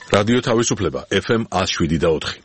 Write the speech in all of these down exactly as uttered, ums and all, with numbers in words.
რადიო თავისუფლება ეფ ემ one oh seven და four.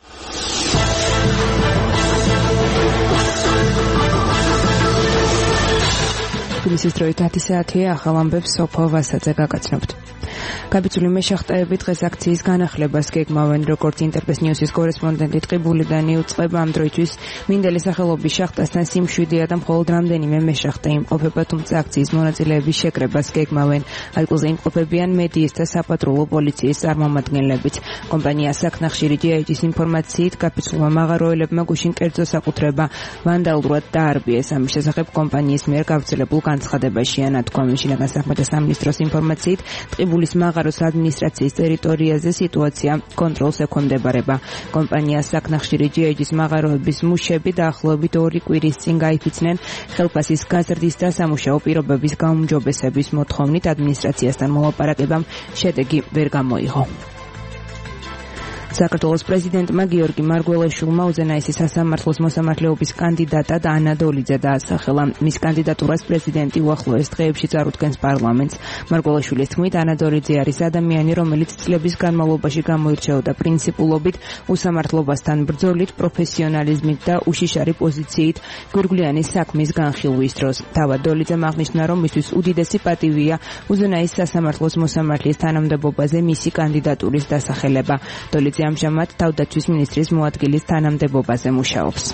თბილისის დროით ათი საათია, ახალ ამბებს სოფო ვასაძე გაგაცნობთ. გაბიცული მეშახტეები დღეს აქციის განახლებას გეგმავენ, როგორც ინტერფეის ნიუსის კორესპონდენტი ტყიბულიდან იუწყება. ამ დროისთვის მინდელი სახელობის შახტასთან სიმშვიდეა და მხოლოდ რამდენიმე მეშახტე იმყოფება, თუმცა აქციის მონაწილეების შეკრებას გეგმავენ. ადგილზე იმყოფებიან მედიის და საპატრულო პოლიციის წარმომადგენლებიც. კომპანია საკნახშირი ჯი აი ჯის ინფორმაციით, გაბიცულმა მაღაროელებმა გუშინ კერძო საკუთრება ვანდალურად დაარბიეს. ამის შესახებ კომპანიის მიერ გავრცელებულ განცხადებაშია ნათქვა. შინაგან საქმეთა სამინისტროს ინფორმაციით, ტყიბულის მაღაროს ადმინისტრაციის ტერიტორიაზე სიტუაცია კონტროლს ექვემდებარება. კომპანია საკნახშირი ჯი აი ჯის მაღაროების მუშები დაახლოებით ორი კვირის წინ გაიფიცნენ ხელფასის გაზრდის და სამუშაო პირობების გაუმჯობესების მოთხოვნით. ადმინისტრაციასთან მოლაპარაკებამ შედეგი ვერ გამოიღო. საქართველოს პრეზიდენტმა გიორგი მარგველაშვილმა უზენაესი სასამართლოს მოსამართლეობის კანდიდატად ანა დოლიძე დაასახელა. მის კანდიდატურას პრეზიდენტი უახლოეს დღეებში წარუდგენს პარლამენტს. მარგველაშვილის თქმით, ანა დოლიძე არის ადამიანი, რომელიც წლების განმავლობაში გამოირჩეოდა პრინციპულობით, უსამართლობასთან ბრძოლით, პროფესიონალიზმით და უშიშარი პოზიციით გვირგვლიანი საქმის განხილვის დროს. თავად დოლიძემ აღნიშნა, რომ მისთვის უდიდესი პატივია უზენაეს სასამართლოს მოსამართლის თანამდებობაზე მისი კანდიდატურის დასახელება. დოლიძე ამჟამად თავდაცვის მინისტრის მოადგილის თანამდებობაზე მუშაობს.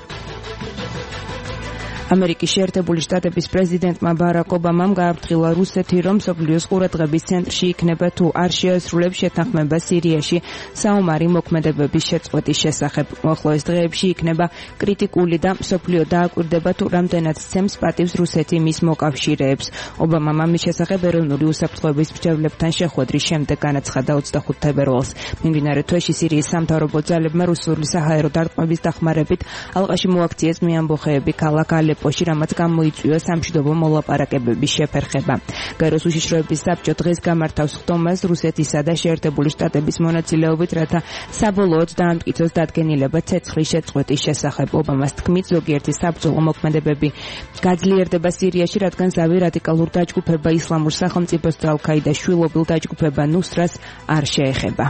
ამერიკის შეერთებული შტატების პრეზიდენტმა ბარაკ ობამამ გააფრთხილა რუსეთი, რომ მსოფლიოს ყურადღების ცენტრში იქნება თუ არ შეასრულებს შეთანხმება სირიაში საომარი მოქმედებების შეწყვეტის შესახებ. უახლოეს დღეებში იქნება კრიტიკული და მსოფლიო დააკვირდება თუ რამდენად სცემს პატივს რუსეთი მის მოკავშირეებს. ობამამ ამის შესახებ ეროვნული უსაფრთხოების მრჩევლებთან შეხვედრის შემდეგ განაცხადა ოცდახუთ თებერვალს. მიმდინარე თვეში სირიის სამთავრობო ძალებმა რუსული საჰაერო დარტყმების დახმარებით ალყაში მოაქციეს მეამბოხეები ქალაქ ალეპოში, რამაც გამოიწვია სამშვიდობო მოლაპარაკებების შეფერხება. გაეროს უშიშროების საბჭო დღეს გამართავს ხდომას რუსეთისა და შეერთებული შტატების მონაწილეობით, რათა საბოლოოდ დაამტკიცოს დადგენილება ცეცხლის შეწყვეტის შესახებ. ობამას თქმით, ზოგიერთი საბრძოლო მოქმედებები გაძლიერდება სირიაში, რადგან ზავი რადიკალურ დაჯგუფება ისლამურ სახელმწიფოს და ალ-ქაიდას შვილობილ დაჯგუფება ნუსრას არ შეეხება.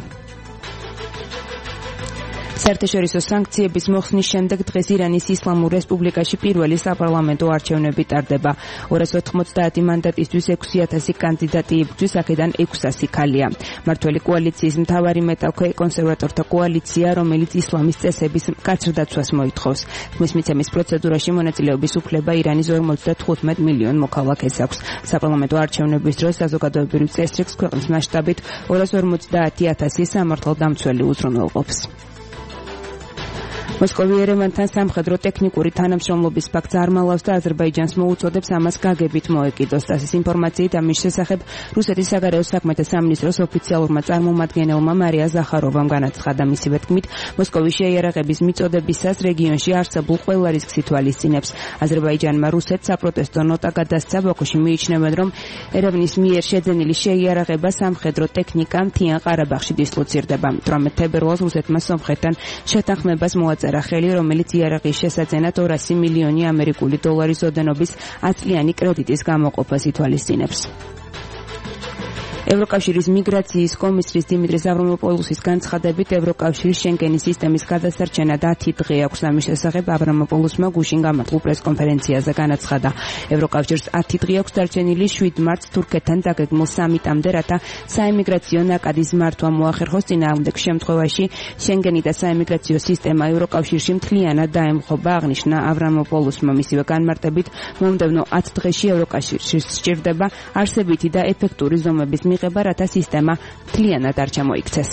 საერთაშორისო სანქციების მოხსნის შემდეგ დღეს ირანის ისლამურ რესპუბლიკაში პირველი საპარლამენტო არჩევნები ტარდება. ორას ოთხმოცდაათი მანდატისთვის ექვსი ათასი კანდიდატი იბრძვის, აქედან ექვს ასი ქალია. მმართველი კოალიციის მთავარი მეტალქე კონსერვატორთა კოალიცია, რომელიც ისლამის წესების მკაცრდაცვას მოითხოვს. თქმის მიცემის პროცედურაში მონაწილეობის უფლება ირანის ორმოცდათხუთმეტ მილიონ მოქალაქეს აქვს. საპარლამენტო არჩევნების დროს საზოგადოებრივ წესრიგს ქვეყნის მასშტაბით ორას ორმოცდაათი ათასი სამართალდამცველი უზრუნველყოფს. მოსკოვი ერევანთან სამხედრო ტექნიკური თანამშრომლობის ფაქტს არ მალავს და აზერბაიჯანს მოუწოდებს ამას გაგებით მოეკიდოს. დასის ინფორმაციით, ამის შესახებ რუსეთის საგარეო საქმეთა სამინისტროს ოფიციალურმა წარმომადგენელმა მარია ზახაროვამ განაცხადა. მისივე თქმით, მოსკოვის შეიარაღების მიწოდებისას რეგიონში არსებულ ყველა რისკს ითვალისწინებს. აზერბაიჯანმა რუსეთს საპროტესტო ნოტა გადასცა. ბაქოში მიიჩნევენ, რომ ერევნის მიერ შეძენილი შეიარაღება სამხედრო ტექნიკა მთიან ყარაბაღში დისლოცირდება. თვრამეტ თებერვალს რუსეთმა სომხეთთან შეთანხმებას მოაწერა ხელი, რომელიც იარაღის შესაძენად ორასი მილიონი ამერიკული დოლარის ოდენობის ათწლიანი კრედიტის გამოყოფას ითვალისწინებს. ევროკავშირის მიგრაციის კომისრის დიმიტრის ავრამოპოლუსის განცხადებით, ევროკავშირის შენგენის სისტემის გადასარჩენად ათი დღე აქვს. ამის შესახებ ავრამოპოლუსმა გუშინ გამართულ პრესკონფერენციაზე განაცხადა. ევროკავშირს ათი დღე აქვს დარჩენილი შვიდ მარტს თურქეთთან დაგეგმილ სამიტამდე, რათა საიმიგრაციო ნაკადის მართვა მოახერხოს. წინააღმდეგ შემთხვევაში შენგენი და საიმიგრაციო სისტემა ევროკავშირში მთლიანად დაემხობა, აღნიშნა ავრამოპოლუსმა. მისივე განმარტებით, მომდევნო ათ დღეში ევროკავშირში სჭირდება არსებითი და ეფექტური ზომების მიღება, რათა სისტემა მთლიანად არ ჩამოიქცეს.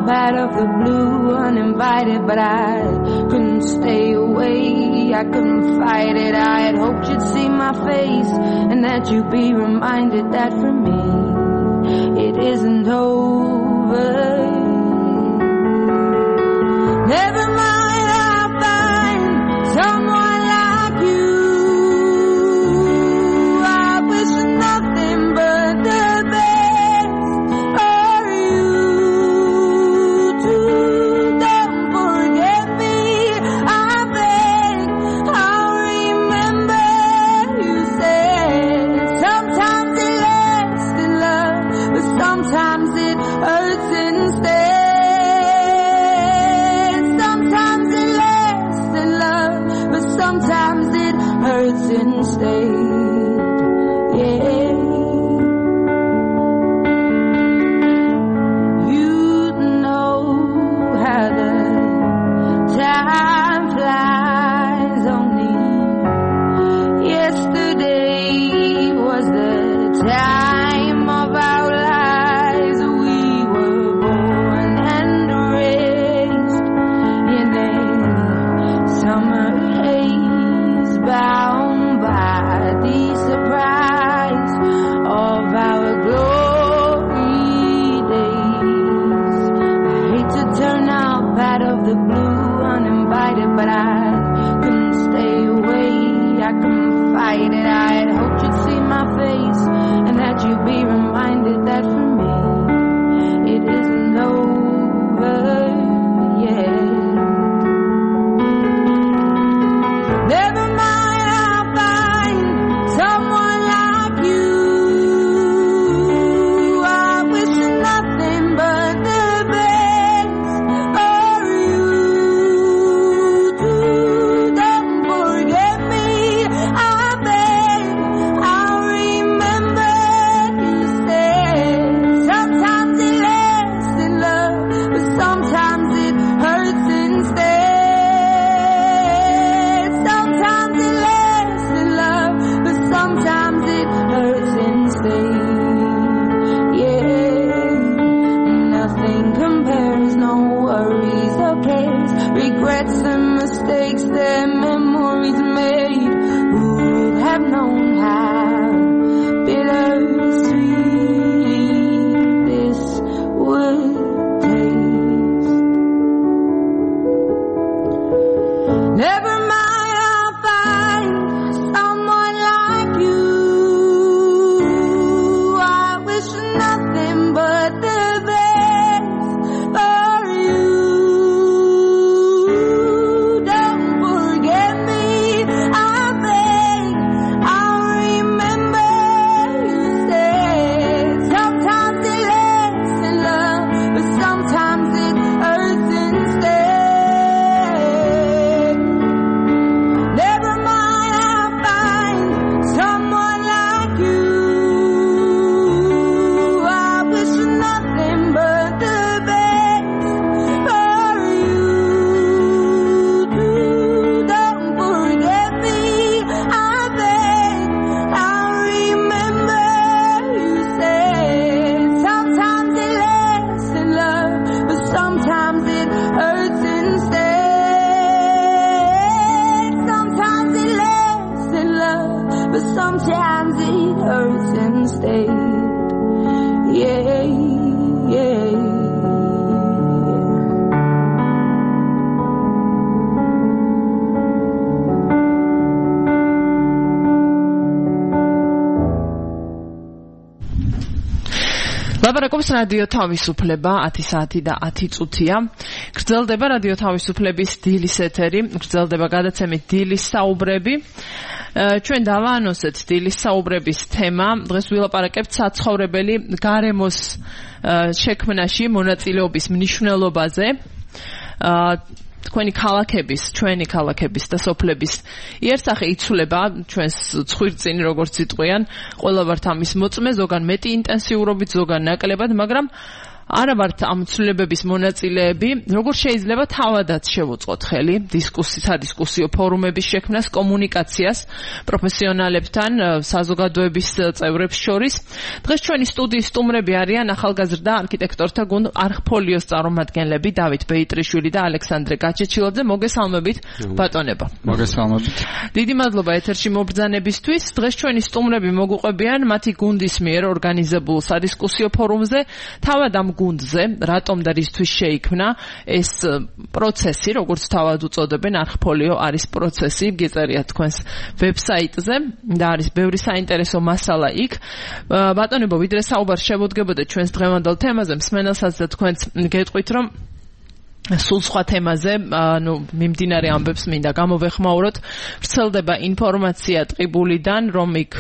out of the blue, uninvited, but I couldn't stay away. I couldn't fight it. I had hoped you'd see my face and that you'd be reminded that for me it isn't over. Never mind, I'll find someone like you. I wish nothing but the best for you too. Don't forget me, I beg. I'll remember you said sometimes it lasts in love, but sometimes it hurts instead. Sometimes it hurts instead, yeah. You know how the time flies. Only yesterday was the time of our lives. We were born and raised in a summer bound by the surprise of our glory days. I hate to turn up out of the blue uninvited, but I couldn't stay away. I couldn't fight it. I had hoped you'd see my face and that you'd be reminded that for me it isn't over yet. Never regrets and mistakes that memories made. Who would have known how bittersweet this would taste? Never mind, I'll find someone like you. I wish nothing but the best for you. Sometimes it hurts instead, yeah, yeah, yeah. ლაპარაკობს რადიო თავისუფლება ათი საათი და ათი წუთია. გრძელდება რადიო თავისუფლების დილის ეთერი, გრძელდება გადაცემით დილის საუბრები. ჩვენ დავაანონსეთ დილის საუბრების თემა. დღეს ვილაპარაკებთ საცხოვრებელი გარემოს შექმნაში მონაწილეობის მნიშვნელობაზე. თქვენი ქალაქების, ჩვენი ქალაქების და სოფლების იერსახე იცვლება ჩვენს ცხვირწინი, როგორც იტყვიან, ყველა ვართ ამის მოწმე, ზოგან მეტი ინტენსიურობით, ზოგან ნაკლებად, მაგრამ არა ვართ ამ ცვლილებების მონაწილეები, როგორ შეიძლება თავადაც შევუწყოთ ხელი დისკუსითა დისკუსიო ფორუმების შექმნას, კომუნიკაციას პროფესიონალებთან, საზოგადოების წევრებს შორის. დღეს ჩვენი სტუდიის სტუმრები არიან ახალგაზრდა არქიტექტორთა გუნდ არხფოლიოს წარმომადგენლები დავით ბეიტრიშვილი და ალექსანდრე გაჩეჩილაძე. მოგესალმებით ბატონებო. მოგესალმებით. დიდი მადლობა ეთერში მობრძანებისთვის. დღეს ჩვენი სტუმრები მოგუყვებიან მათი გუნდის მიერ ორგანიზებულ სადისკუსიო ფორუმზე. თავად ამ გუნდზე რატომ და რისთვის შეიქმნა ეს პროცესი, როგორც თავად უწოდებენ არხფოლიო არის პროცესი, გეწერიათ თქვენს ვებსაიტზე და არის ბევრი საინტერესო მასალა იქ. ბატონებო, ვიდრე საუბარი შევუდგებოდეთ ჩვენს დღევანდელ თემაზე, მსმენელსაც და თქვენც გეტყვით, რომ სულ სხვა თემაზე, ანუ მიმდინარე ამბებს მინდა გამოვეხმაუროთ. ვრცელდება ინფორმაცია ტყიბულიდან, რომ იქ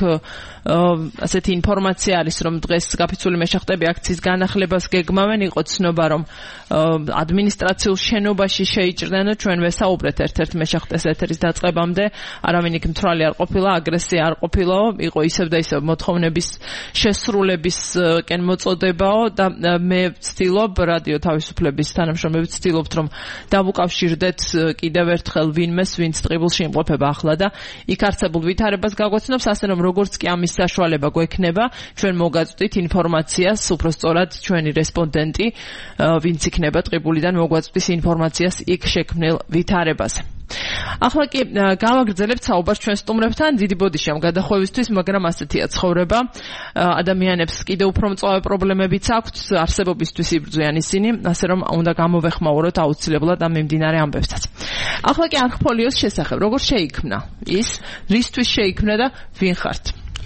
ასეთი ინფორმაცია არის, რომ დღეს გაფიცული მეშახტები აქციის განახლებას გეგმავენ. იყო ცნობა, რომ ადმინისტრაციულ შენობაში შეიჭრნენ. ჩვენ ვესაუბრეთ ერთ-ერთ მეშახტეს ეთერის დაწყებამდე, არავინ იქ მთვრალი არ ყოფილა, აგრესია არ ყოფილაო, იყო ისევ და ისევ მოთხოვნების შესრულებისკენ მოწოდებაო და მე ვცდილობ რადიო თავისუფლების თანამშრომლები ვცდილობთ, რომ დავუკავშირდეთ კიდევ ერთხელ ვინმეს, ვინც ტყიბულში იმყოფება ახლა და იქ არსებულ ვითარებას გაგვაცნობს, ასე რომ როგორც კი ამის საშუალება გვექნება, ჩვენ მოგაწვდით ინფორმაციას, უფრო სწორად ჩვენი რესპონდენტი, ვინც იქნება ტყიბულიდან მოგვაწვდის ინფორმაციას იქ შექმნილ ვითარებაზე. ახლა კი გავაგრძელებთ საუბარს ჩვენ სტუმრებთან. დიდი ბოდიში ამ გადახვევისთვის, მაგრამ ასეთია ცხოვრება. ადამიანებს კიდევ უფრო მწვავე პრობლემებიც აქვთ, არსებობისთვის იბრძვიან ისინი, ასე რომ უნდა გამოვეხმაუროთ აუცილებლად ამ მიმდინარე ამბებსაც. ახლა კი არხფოლიოს შესახებ, როგორ შეიქმნა ის, რისთვის შეიქმნა და ვინ ხართ?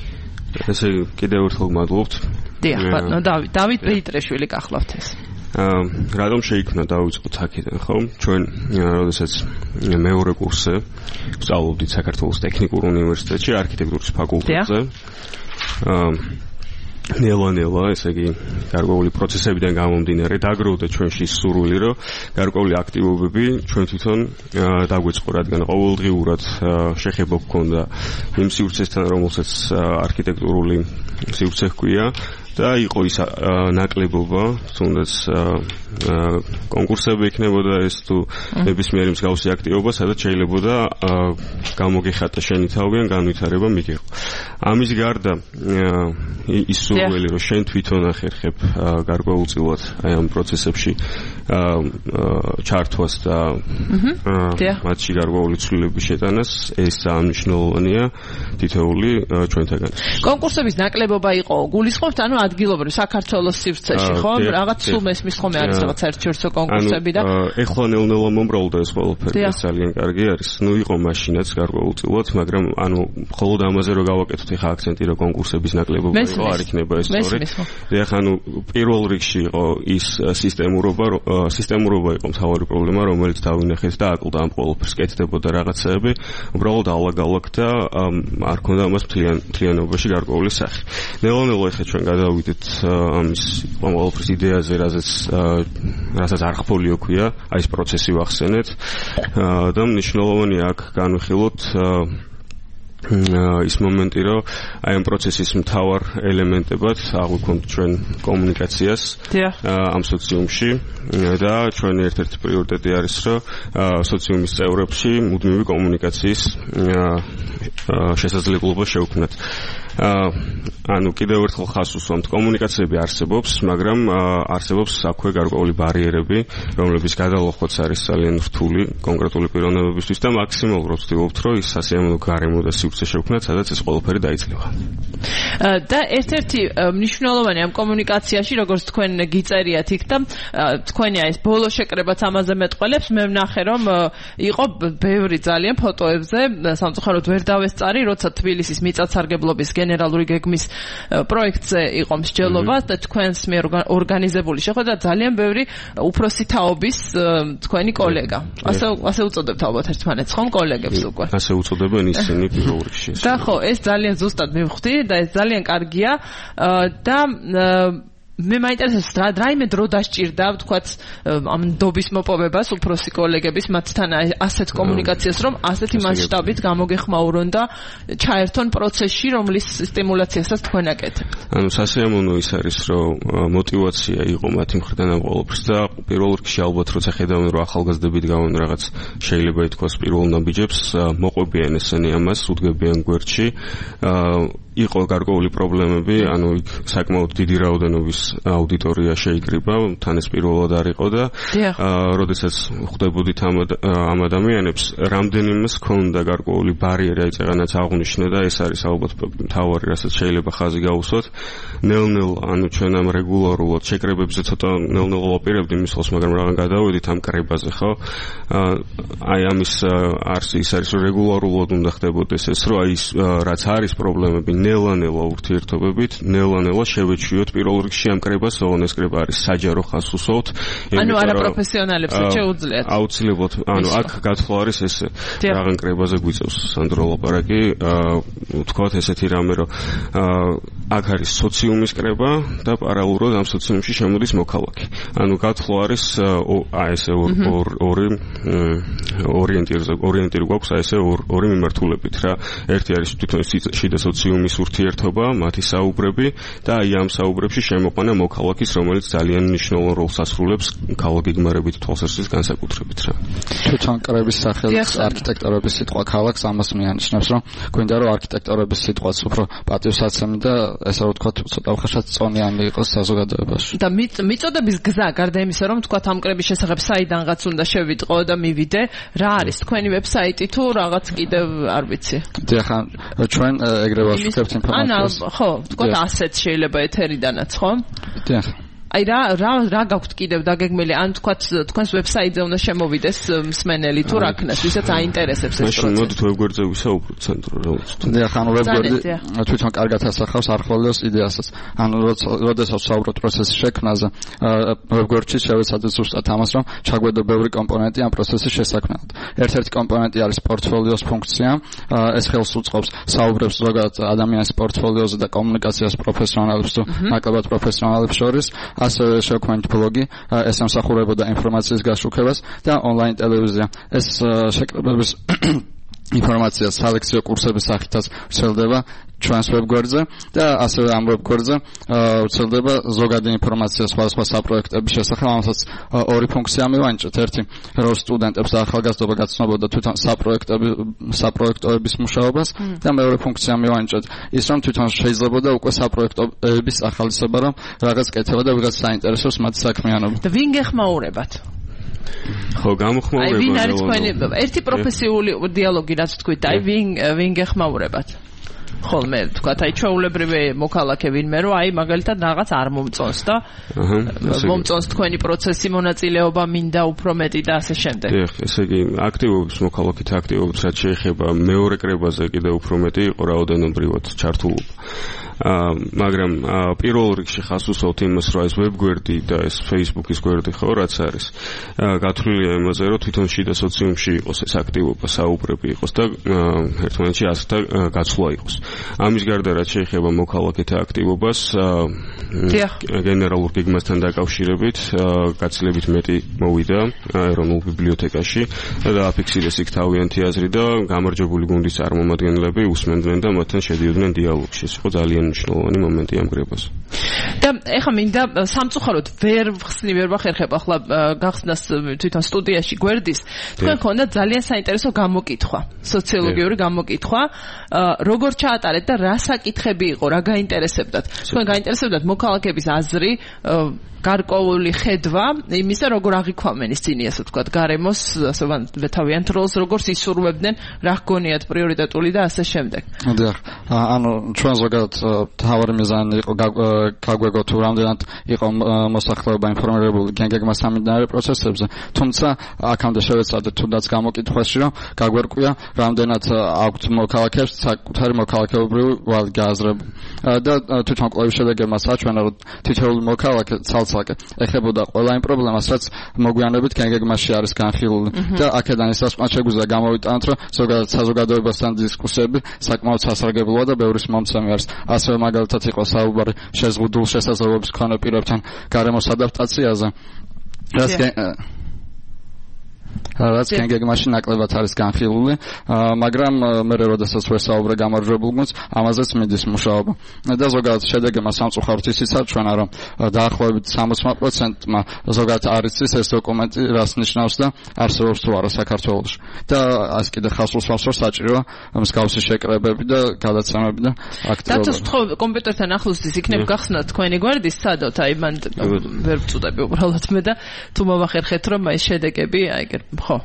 ესე კიდევ ერთხელ მადლობთ. დიახ, ბატონო დავით, დავით ბეიტრიშვილი გახლავთ ეს. აა რატომ შეიქმნა დავიწყოთ აქედან, ხო? ჩვენ როდესაც მეორე კურსზე ვსწავლობდით საქართველოს ტექნიკურ უნივერსიტეტში არქიტექტურის ფაკულტეტზე. აა ნელა-ნელა, ესე იგი, გარკვეული პროცესებიდან გამომდინარე, დაგროვდა ჩვენში სურვილი, რომ გარკვეული აქტივობები ჩვენ თვითონ დაგვეწყო, რადგან ყოველდღიურად შეხება გვქონდა იმ სივრცესთან, რომელსაც არქიტექტურული სივრცე ჰქვია. და იყო ის ნაკლებობა, თუნდაც კონკურსები იქნებოდა ეს თუ ნებისმიერი მსგავსი აქტივობა, სადაც შეიძლებოდა გამოგეხატა შენი თავი ან განვითარება მიგიღო. ამის გარდა ის სურვილი, რომ შენ თვითონ ახერხებ გარკვეულწილად აი ამ პროცესებში ჩართვას და მათში გარკვეული ცვლილების შეტანას, ეს ძალიან მნიშვნელოვანია თითოეული ჩვენთაგან. კონკურსების ნაკლებობა იყო, გულისხმობთ, ანუ ადგილობრივ საქართველოს სივრცეში, ხო? რაღაც სულ მესმის ხომ არის რაღაც საერთაშორისო კონკურსები და ეხლა ნელ-ნელა მომრავლდა ეს ყველაფერი, ეს ძალიან კარგი არის. ნუ იყო მაშინაც გარკვეულწილად, მაგრამ ანუ მხოლოდ ამაზე რო გავაკეთოთ ეხა აქცენტი, რომ კონკურსების ნაკლებობა იყო, არ იქნება ეს სწორი. ეხლა ანუ პირველ რიგში იყო ის სისტემურობა, სისტემურობა იყო მთავარი პრობლემა, რომელიც დავინახეთ და აკლდა ამ ყველაფერს, კეთდებოდა რაღაცეები, უბრალოდ ალაგ-ალაგ და არ ქონდა ამას მთლიანობაში გარკვეული სახე. ნელა-ნელა ეხლა ჩვენ გადავიდეთ ამის ყველაფრის იდეაზე, რაზეც რასაც არხფოლიო ქვია, აი ეს პროცესი ვახსენეთ და მნიშვნელოვანია აქ განვიხილოთ ის მომენტი, რომ აი ამ პროცესის მთავარ ელემენტებად აღვიქვამთ ჩვენ კომუნიკაციას ამ სოციუმში და ჩვენი ერთ-ერთი პრიორიტეტი არის, რომ სოციუმის წევრებში მუდმივი კომუნიკაციის შესაძლებლობა შევქმნათ. ანუ კიდევ ერთხელ ხას უსვამთ, კომუნიკაციები არსებობს, მაგრამ არსებობს აქვე გარკვეული ბარიერები, რომლების გადალახვაც არის ძალიან რთული კონკრეტული პიროვნებებისთვის და მაქსიმალურად ვცდილობთ, რომ ის სასიამოვნო გარემო და სივრცე შევქმნათ, სადაც ეს ყველაფერი დაიძლევა. და ერთ-ერთი მნიშვნელოვანი ამ კომუნიკაციაში, როგორც თქვენ გიწერიათ იქ და თქვენი ეს ბოლო შეკრებაც ამაზე მეტყველებს, მე ვნახე, რომ იყო ბევრი ძალიან ფოტოებზე, სამწუხაროდ ვერ დავესწარი, როცა თბილისის მიწათსარგებლობის გენერალური გეგმის პროექტზე იყო მსჯელობა და თქვენს მიერ ორგანიზებული შეხვედრა ძალიან ბევრი უფროსი თაობის თქვენი კოლეგა. ასე ასე უწოდებთ ალბათ ერთმანეთს, ხომ კოლეგებს უკვე? ასე უწოდებენ ისინი პირველ რიგში. და ხო, ეს ძალიან ზუსტად მივხვდი და ეს ძალიან კარგია და მე მაინტერესებს რა რაიმე დრო დასჭირდა თქვათ ამ დობის მოპოვებას უფროსი კოლეგების მათთან ასეთ კომუნიკაციას რომ ასეთი მასშტაბით გამოგეხმაურონ და ჩაერთონ პროცესში რომლის სტიმულაციასაც თქვენ აკეთებთ. ანუ სასიამოვნო ის არის რომ мотивация იყო მათი მხრიდან ამ ყოველფერს და პირველ რიგში ალბათ როცა ხედავენ რომ ახალგაზრდებით გავონ რაღაც შეიძლება ითქვას პირველ ნაბიჯებს მოყვებიან ესენი ამას უდგებიან გვერდში იყო გარკვეული პრობლემები, ანუ იქ საკმაოდ დიდი რაოდენობის აუდიტორია შეიკრიბა, თან ეს პირველად არ იყო და როდესაც ხვდებოდით ამ ადამიანებს, რამდენიმეს ჰქონდა გარკვეული ბარიერი, აი წეგანაც აღნიშნე და ეს არის ალბათ მთავარი, რასაც შეიძლება ხაზი გაუსვათ. ნელ-ნელ, ანუ ჩვენ ამ რეგულარულად შეკრებებზე ცოტა ნელ-ნელ ვაპირებდი მის ხელს, მაგრამ რაღაც გადავედით ამ კრებაზე, ხო? აი ამის არსი ის არის, რომ რეგულარულად უნდა ხდებოდეს ეს, რომ აი ის რაც არის პრობლემები ნელა-ნელა ურთიერთობებით, ნელა-ნელა შევეჩვიოთ პირველ რიგში ამ კრებას, ოღონდ ეს კრება არის საჯარო ხაზს უსვავთ. ანუ არაპროფესიონალებსაც შეუძლიათ. აუცილებლად, ანუ აქ გათვლა არის ესე. რაღაც კრებაზე გვიწევს სანდრო ლაპარაკი, ვთქვათ ესეთი რამე, რომ აქ არის სოციუმის კრება და პარალელურად ამ სოციუმში შემოდის მოქალაქე. ანუ გათვლა არის აი ესე ორი ორიენტირზე ორიენტირი გვაქვს აი ესე ორი მიმართულებით რა. ერთი არის თვითონ შიდა სოციუმის ურთიერთობა, მათი საუბრები და აი ამ საუბრებში შემოყვანა მოქალაქის, რომელიც ძალიან მნიშვნელოვან როლს ასრულებს ქალაქგეგმარებით თვალსაზრისით განსაკუთრებით რა. თვითონ კრების სახელის არქიტექტორების სიტყვა ქალაქს ამას მიანიშნებს, რომ გვინდა რომ არქიტექტორების სიტყვაც უფრო პატივსაცემი და ესე რომ ვთქვათ, ცოტა უხეშად წონიანი იყოს საზოგადოებაში. და მიწოდების გზა, გარდა იმისა, რომ ვთქვათ ამ კრების შესახებ საიდანღაც უნდა შევიტყო და მივიდე, რა არის თქვენი ვებსაიტი თუ რაღაც კიდევ არ ვიცი. დიახ, ჩვენ ეგრევე ვაშუქებთ ინფორმაციას. ანუ ხო, ვთქვათ ასეც შეიძლება ეთერიდანაც, ხო? დიახ. აი რა რა რა გაქვთ კიდევ დაგეგმილი? ან თქვათ თქვენს ვებსაიტზე უნდა შემოვიდეს მსმენელი თუ რა ქნას, ვისაც აინტერესებს ეს პროცესი. მაშინ მოდით ვებგვერდზე ვისაუბროთ ცენტრო რა ვიცი. დიახ, ანუ ვებგვერდი თვითონ კარგად ასახავს არხვალიოს იდეასაც. ანუ როდესაც ვსაუბრობთ პროცესის შექმნაზე, ვებგვერდში შევეცადეთ ზუსტად ამას, რომ ჩაგვედო ბევრი კომპონენტი ამ პროცესის შესაქმნელად. ერთ-ერთი კომპონენტი არის პორტფოლიოს ფუნქცია. ეს ხელს უწყობს საუბრებს ზოგადად ადამიანის პორტფოლიოზე და კომუნიკაციას პროფესიონალებს თუ ნაკლებად პროფესიონალებს შორის. ასევე შევქმნით ბლოგი, ეს ემსახურებოდა ინფორმაციის გაშუქებას და ონლაინ ტელევიზია. ეს შეკრებების ინფორმაცია სალექციო კურსების სახითაც ვრცელდება ჩვენს ვებგვერდზე და ასევე ამ ვებგვერდზე ვრცელდება ზოგადი ინფორმაცია სხვადასხვა საპროექტების შესახებ, ამასაც ორი ფუნქცია მივანიჭეთ. ერთი, რომ სტუდენტებს და ახალგაზრდობა გაცნობოდა თვითონ საპროექტები საპროექტოების მუშაობას და მეორე ფუნქცია მივანიჭეთ ის, რომ თვითონ შეიძლებოდა უკვე საპროექტოების ახალისება, რომ რაღაც კეთება და ვიღაც საინტერესოს მათ საქმიანობა. და ვინ გეხმაურებათ? ხო, გამოხმაურება. აი ვინ არის თქვენი ერთი პროფესიული დიალოგი რაც თქვით, აი ვინ ვინ გეხმაურებათ? ხოლმე თქვათ აი ჩვეულებრივი მოქალაქე ვინმე რომ აი მაგალითად რაღაც არ მომწონს და მომწონს თქვენი პროცესი მონაწილეობა მინდა უფრო მეტი და ასე შემდეგ. დიახ, ესე იგი აქტივობის მოქალაქით აქტივობის რაც შეეხება მეორე კრებაზე კიდევ უფრო მეტი იყო რაოდენობრივად ჩართულობა. მაგრამ პირველ რიგში ხას უსვავთ იმას, რომ ეს ვებგვერდი და ეს Facebook-ის გვერდი ხო რაც არის გათვლილია იმაზე, რომ თვითონ შიდა სოციუმში იყოს ეს აქტივობა, საუბრები იყოს და ერთმანეთში ასთა გაცვლა იყოს. ამის გარდა რაც შეეხება მოქალაქეთა აქტივობას გენერალურ გეგმასთან დაკავშირებით გაცილებით მეტი მოვიდა ეროვნულ ბიბლიოთეკაში და აფიქსირეს იქ თავიანთი აზრი და გამარჯვებული გუნდის წარმომადგენლები უსმენდნენ და მათთან შედიოდნენ დიალოგში. ეს იყო ძალიან მნიშვნელოვანი მომენტი ამ კრებაზე. და ეხლა მინდა სამწუხაროდ ვერ ვხსნი, ვერ ვახერხებ ახლა გახსნას თვითონ სტუდიაში გვერდის. თქვენ ქონდა ძალიან საინტერესო გამოკითხვა, სოციოლოგიური გამოკითხვა, როგორ ჩაატარეთ და რა საკითხები იყო, რა გაინტერესებდათ? თქვენ გაინტერესებდათ მოქალაქეების აზრი, გარკვეული ხედვა იმისა, როგორ აღიქვამენ ისინი, ასე ვთქვათ, გარემოს, ასე ვთქვათ, თავიანთ როლს, როგორ ისურვებდნენ, რა ჰგონიათ პრიორიტეტული და ასე შემდეგ. დიახ, ანუ ჩვენ ზოგადად თავარი მიზანი იყო გაგვეგო თუ რამდენად იყო მოსახლეობა ინფორმირებული გეგმას სამდინარე პროცესებზე, თუმცა აქამდე შევეცადეთ თუნდაც გამოკითხვაში, რომ გაგვერკვია რამდენად აქვთ მოქალაქეებს საკუთარი მოქალაქეობრივი ვალგი აზრები და თვითონ კვლევის შედეგებმა საჩვენა, რომ თითოეული მოქალაქე ცალ ნაწლაკი ეხებოდა ყველა იმ პრობლემას, რაც მოგვიანებით გენგეგმაში არის განხილული. და აქედან ის რას შეგვიძლია გამოვიტანოთ, რომ ზოგადად საზოგადოებასთან დისკუსიები საკმაოდ სასარგებლოა და ბევრის მომცემი არის. ასევე მაგალითად იყო საუბარი შეზღუდულ შესაძლებლობის მქონე პირებთან გარემოს ადაპტაციაზე. რაც რაც გენგეგმაში ნაკლებად არის განხილული, მაგრამ მე როდესაც ვესაუბრე გამარჯვებულ გუნდს, ამაზეც მიდის მუშაობა. და ზოგადად შედეგება სამწუხაროდ ისიც არ ჩვენა, რომ დაახლოებით სამოცდა პროცენტმა ზოგადად არ იცის ეს დოკუმენტი რას ნიშნავს და არსებობს თუ არა საქართველოში. და ეს კიდე ხალხს უსვამს, რომ საჭიროა მსგავსი შეკრებები და გადაცემები და აქტივობა. დათოს ხო კომპიუტერთან ახლოს ის იქნებ გახსნათ თქვენი გვერდის სადოთ, აი მან ვერ ვწუდები უბრალოდ მე და თუ მოვახერხეთ რომ აი შედეგები აი ხო.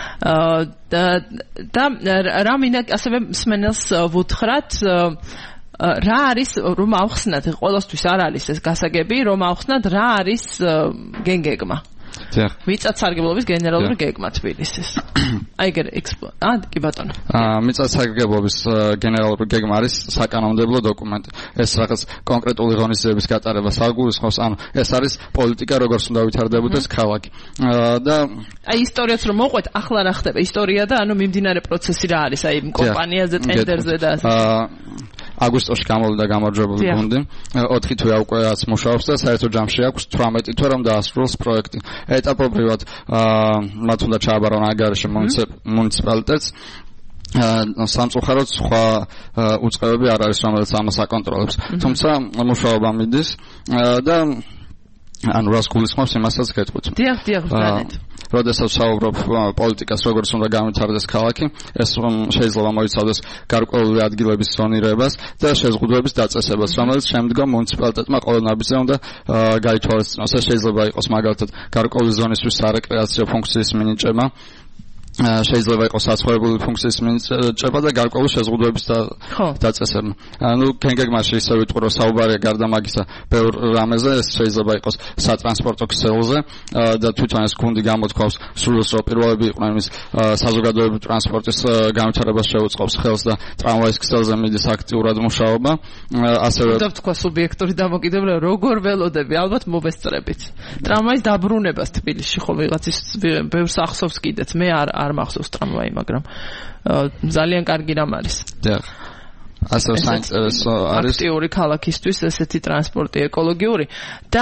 და და რა მინდა ასევე მსმენელს ვუთხრათ რა არის რომ ავხსნათ ყოველთვის არ არის ეს გასაგები რომ ავხსნათ რა არის გენგეგმა დიახ მიწათსარგებლობის გენერალური გეგმა თბილისის აი ეგრე ექსპლო ა კი ბატონო აა მიწათსარგებლობის გენერალური გეგმა არის საკანონმდებლო დოკუმენტი ეს რაღაც კონკრეტული ღონისძიების გატარებას აგულისხმობს ანუ ეს არის პოლიტიკა როგორც უნდა ვითარდებოდეს ქალაქი და აი ისტორიაც რომ მოყვეთ ახლა რა ხდება ისტორია და ანუ მიმდინარე პროცესი რა არის აი კომპანიაზე ტენდერზე და ასე აგვისტოში გამოვიდა გამარჯვებული გუნდი. ოთხი თვე უკვე მუშაობს და საერთო ჯამში აქვს თვრამეტი თვე რომ დაასრულოს პროექტი. ეტაპობრივად მათ უნდა ჩააბარონ აგარში მუნიციპალიტეტს. სამწუხაროდ სხვა უწყებები არ არის რომელიც ამას აკონტროლებს. თუმცა მუშაობა მიდის და ანუ რას გულისხმობს იმასაც გეტყვით. დიახ, დიახ, ვთანეთ. როდესაც საუბრობ პოლიტიკას როგორც უნდა განვითარდეს ქალაქი, ეს შეიძლება მოიცავდეს გარკვეული ადგილების ზონირებას და შეზღუდვების დაწესებას, რომელიც შემდგომ მუნიციპალიტეტმა ყოველ ნაბიჯზე უნდა გაითვალისწინოს. ეს შეიძლება იყოს მაგალითად გარკვეული ზონისთვის სარეკრეაციო ფუნქციის მინიჭება. შეიძლება იყოს საცხოვრებელი ფუნქციის მინიჭება და გარკვეული შეზღუდვების დაწესება. ანუ გენგეგმაში ისე ვიტყვი რომ საუბარია გარდა მაგისა ბევრ რამეზე, ეს შეიძლება იყოს სატრანსპორტო ქსელზე და თვითონ ეს გუნდი გამოთქვავს სრულს რომ პირველები იყვნენ ის საზოგადოებრივი ტრანსპორტის განვითარებას შეუწყობს ხელს და ტრამვაის ქსელზე მიდის აქტიურად მუშაობა. ასევე და თქვა სუბიექტური დამოკიდებულება როგორ ველოდები ალბათ მოვესწრებით. ტრამვაის დაბრუნებას თბილისში ხო ვიღაცის ბევრს ახსოვს კიდეც მე არ არ მახსოვს ტრამვაი, მაგრამ ძალიან კარგი რამ არის. დიახ. ასე საინტერესო არის აქტიური ქალაქისთვის ესეთი ტრანსპორტი ეკოლოგიური და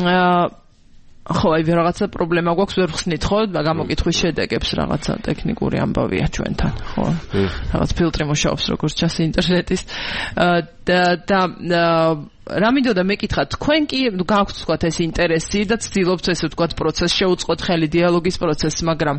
ხო აი რაღაცა პრობლემა გვაქვს ვერ ხსნით ხო გამოკითხვის შედეგებს რაღაცა ტექნიკური ამბავია ჩვენთან ხო რაღაც ფილტრი მუშაობს როგორც ჩასი ინტერნეტის და და რა მინდოდა მეკითხა თქვენ კი გაქვთ თქვათ ეს ინტერესი და ცდილობთ ესე ვთქვათ პროცესს შეუწყოთ ხელი დიალოგის პროცესს მაგრამ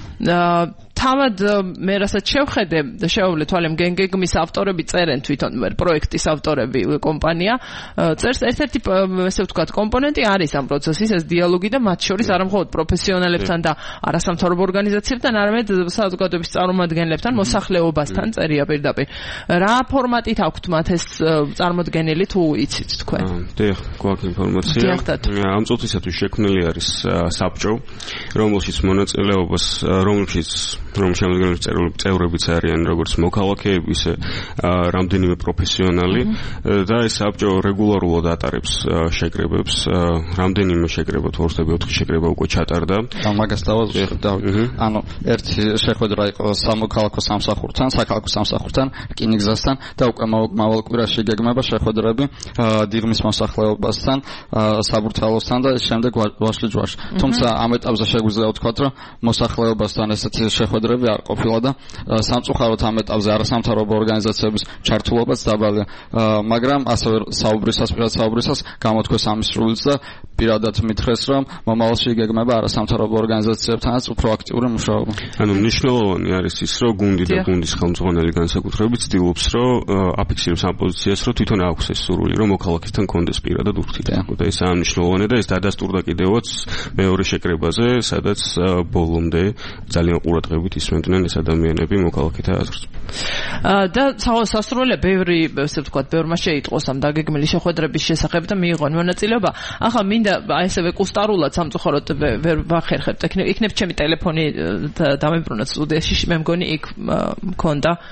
თავად მე რასაც შევხედე და შევავლე თვალემ გენგეგმის ავტორები წერენ თვითონ პროექტის ავტორები კომპანია წერს ერთ-ერთი ესე ვთქვათ კომპონენტი არის ამ პროცესის ეს დიალოგი და მათ შორის არა მხოლოდ პროფესიონალებთან და არასამთავრობო ორგანიზაციებთან არამედ საზოგადოების წარმომადგენლებთან მოსახლეობასთან წერია პირდაპირ რა ფორმატით აქვთ მათ ეს წარმოდგენილი თუ იცით თქვენ დიახ გვაქვს ინფორმაცია ამ წუთისათვის შექმნილი არის საბჭო რომელშიც მონაწილეობას რომელშიც რომ შემდგომი წევრებიც არიან როგორც მოქალაქეები ისე რამდენიმე პროფესიონალი და ეს საბჭო რეგულარულად ატარებს შეკრებებს რამდენიმე შეკრება თუ ოცდაოთხი შეკრება უკვე ჩატარდა მაგას დავაзвучავ ანუ ერთი შეხვედრა იყო სამოქალაქო სამსახურთან საქალაქო სამსახურთან რკინიგზასთან და უკვე მომავალ კვირაში გეგმება შეხვედრები დიღმის მოსახლეობასთან საბურთალოსთან და შემდეგ ვაშლიჯვარში თუმცა ამ ეტაპზე შეგვიძლია ვთქვათ რომ მოსახლეობასთან ესეთი შეხვედრები არ ყოფილა და სამწუხაროდ ამ ეტაპზე არასამთავრობო ორგანიზაციების ჩართულობაც დაბალია მაგრამ ასევე საუბრისას პირად საუბრისას გამოთქვეს ამის სრულიც და პირადად მითხრეს რომ მომავალში იგეგმება არასამთავრობო ორგანიზაციებთანაც უფრო აქტიური მუშაობა ანუ მნიშვნელოვანი არის ის რომ გუნდი და გუნდის ხელმძღვანელი განსაკუთრებით ცდილობს რომ აფიქსირებს ამ პოზიციას რომ თვითონ აქვს ეს სურვილი რომ მოქალაქისთან კონდეს პირადად ურთიერთობა და ეს ამნიშნულოვანია და ეს დადასტურდა კიდევაც მეორე შეკრებაზე სადაც ბოლომდე ძალიან ყურადღებით ისმენდნენ ეს ადამიანები მოქალაქეთა აზრს. და სასწრუელია ბევრი ესე ვთქვათ ბევრმა შეიტყოს ამ დაგეგმილი შეხვედრების შესახებ და მიიღონ მონაწილეობა. ახლა მინდა ესევე კუსტარულად სამწუხაროდ ვერ ვახერხებ ტექნიკ იქნებ ჩემი ტელეფონი დამებრუნოთ სტუდიაში მე მგონი იქ მქონდა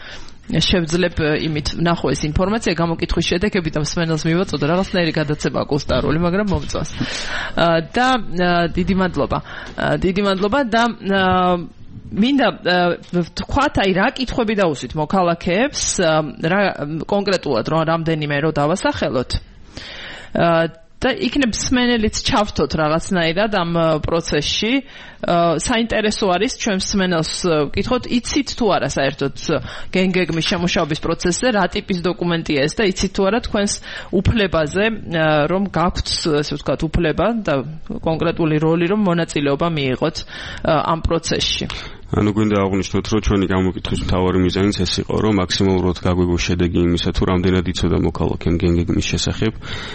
შევძლებ იმით ნახო ეს ინფორმაცია გამოკითხვის შედეგები და მსმენელს მივაწოდე რაღაცნაირი გადაცემა კუსტარული, მაგრამ მომწონს. და დიდი მადლობა. დიდი მადლობა და მინდა თქვათ, აი რა კითხვები დაუსვით მოქალაქეებს, რა კონკრეტულად რომ რამდენიმე რო დავასახელოთ. და იქნებ მსმენელიც ჩავთოთ რაღაცნაირად ამ პროცესში. საინტერესო არის ჩვენ მსმენელს ვკითხოთ, იცით თუ არა საერთოდ გენგეგმის შემუშავების პროცესზე რა ტიპის დოკუმენტია ეს და იცით თუ არა თქვენს უფლებაზე, რომ გაქვთ, ესე ვთქვათ, უფლება და კონკრეტული როლი, რომ მონაწილეობა მიიღოთ ამ პროცესში. ანუ გვინდა აღვნიშნოთ, რომ ჩვენი გამოკითხვის მთავარი მიზანიც ეს იყო, რომ მაქსიმალურად გაგვიგოს შედეგი იმისა, თუ რამდენად იცოდა მოქალაქემ გენგეგმის შესახებ,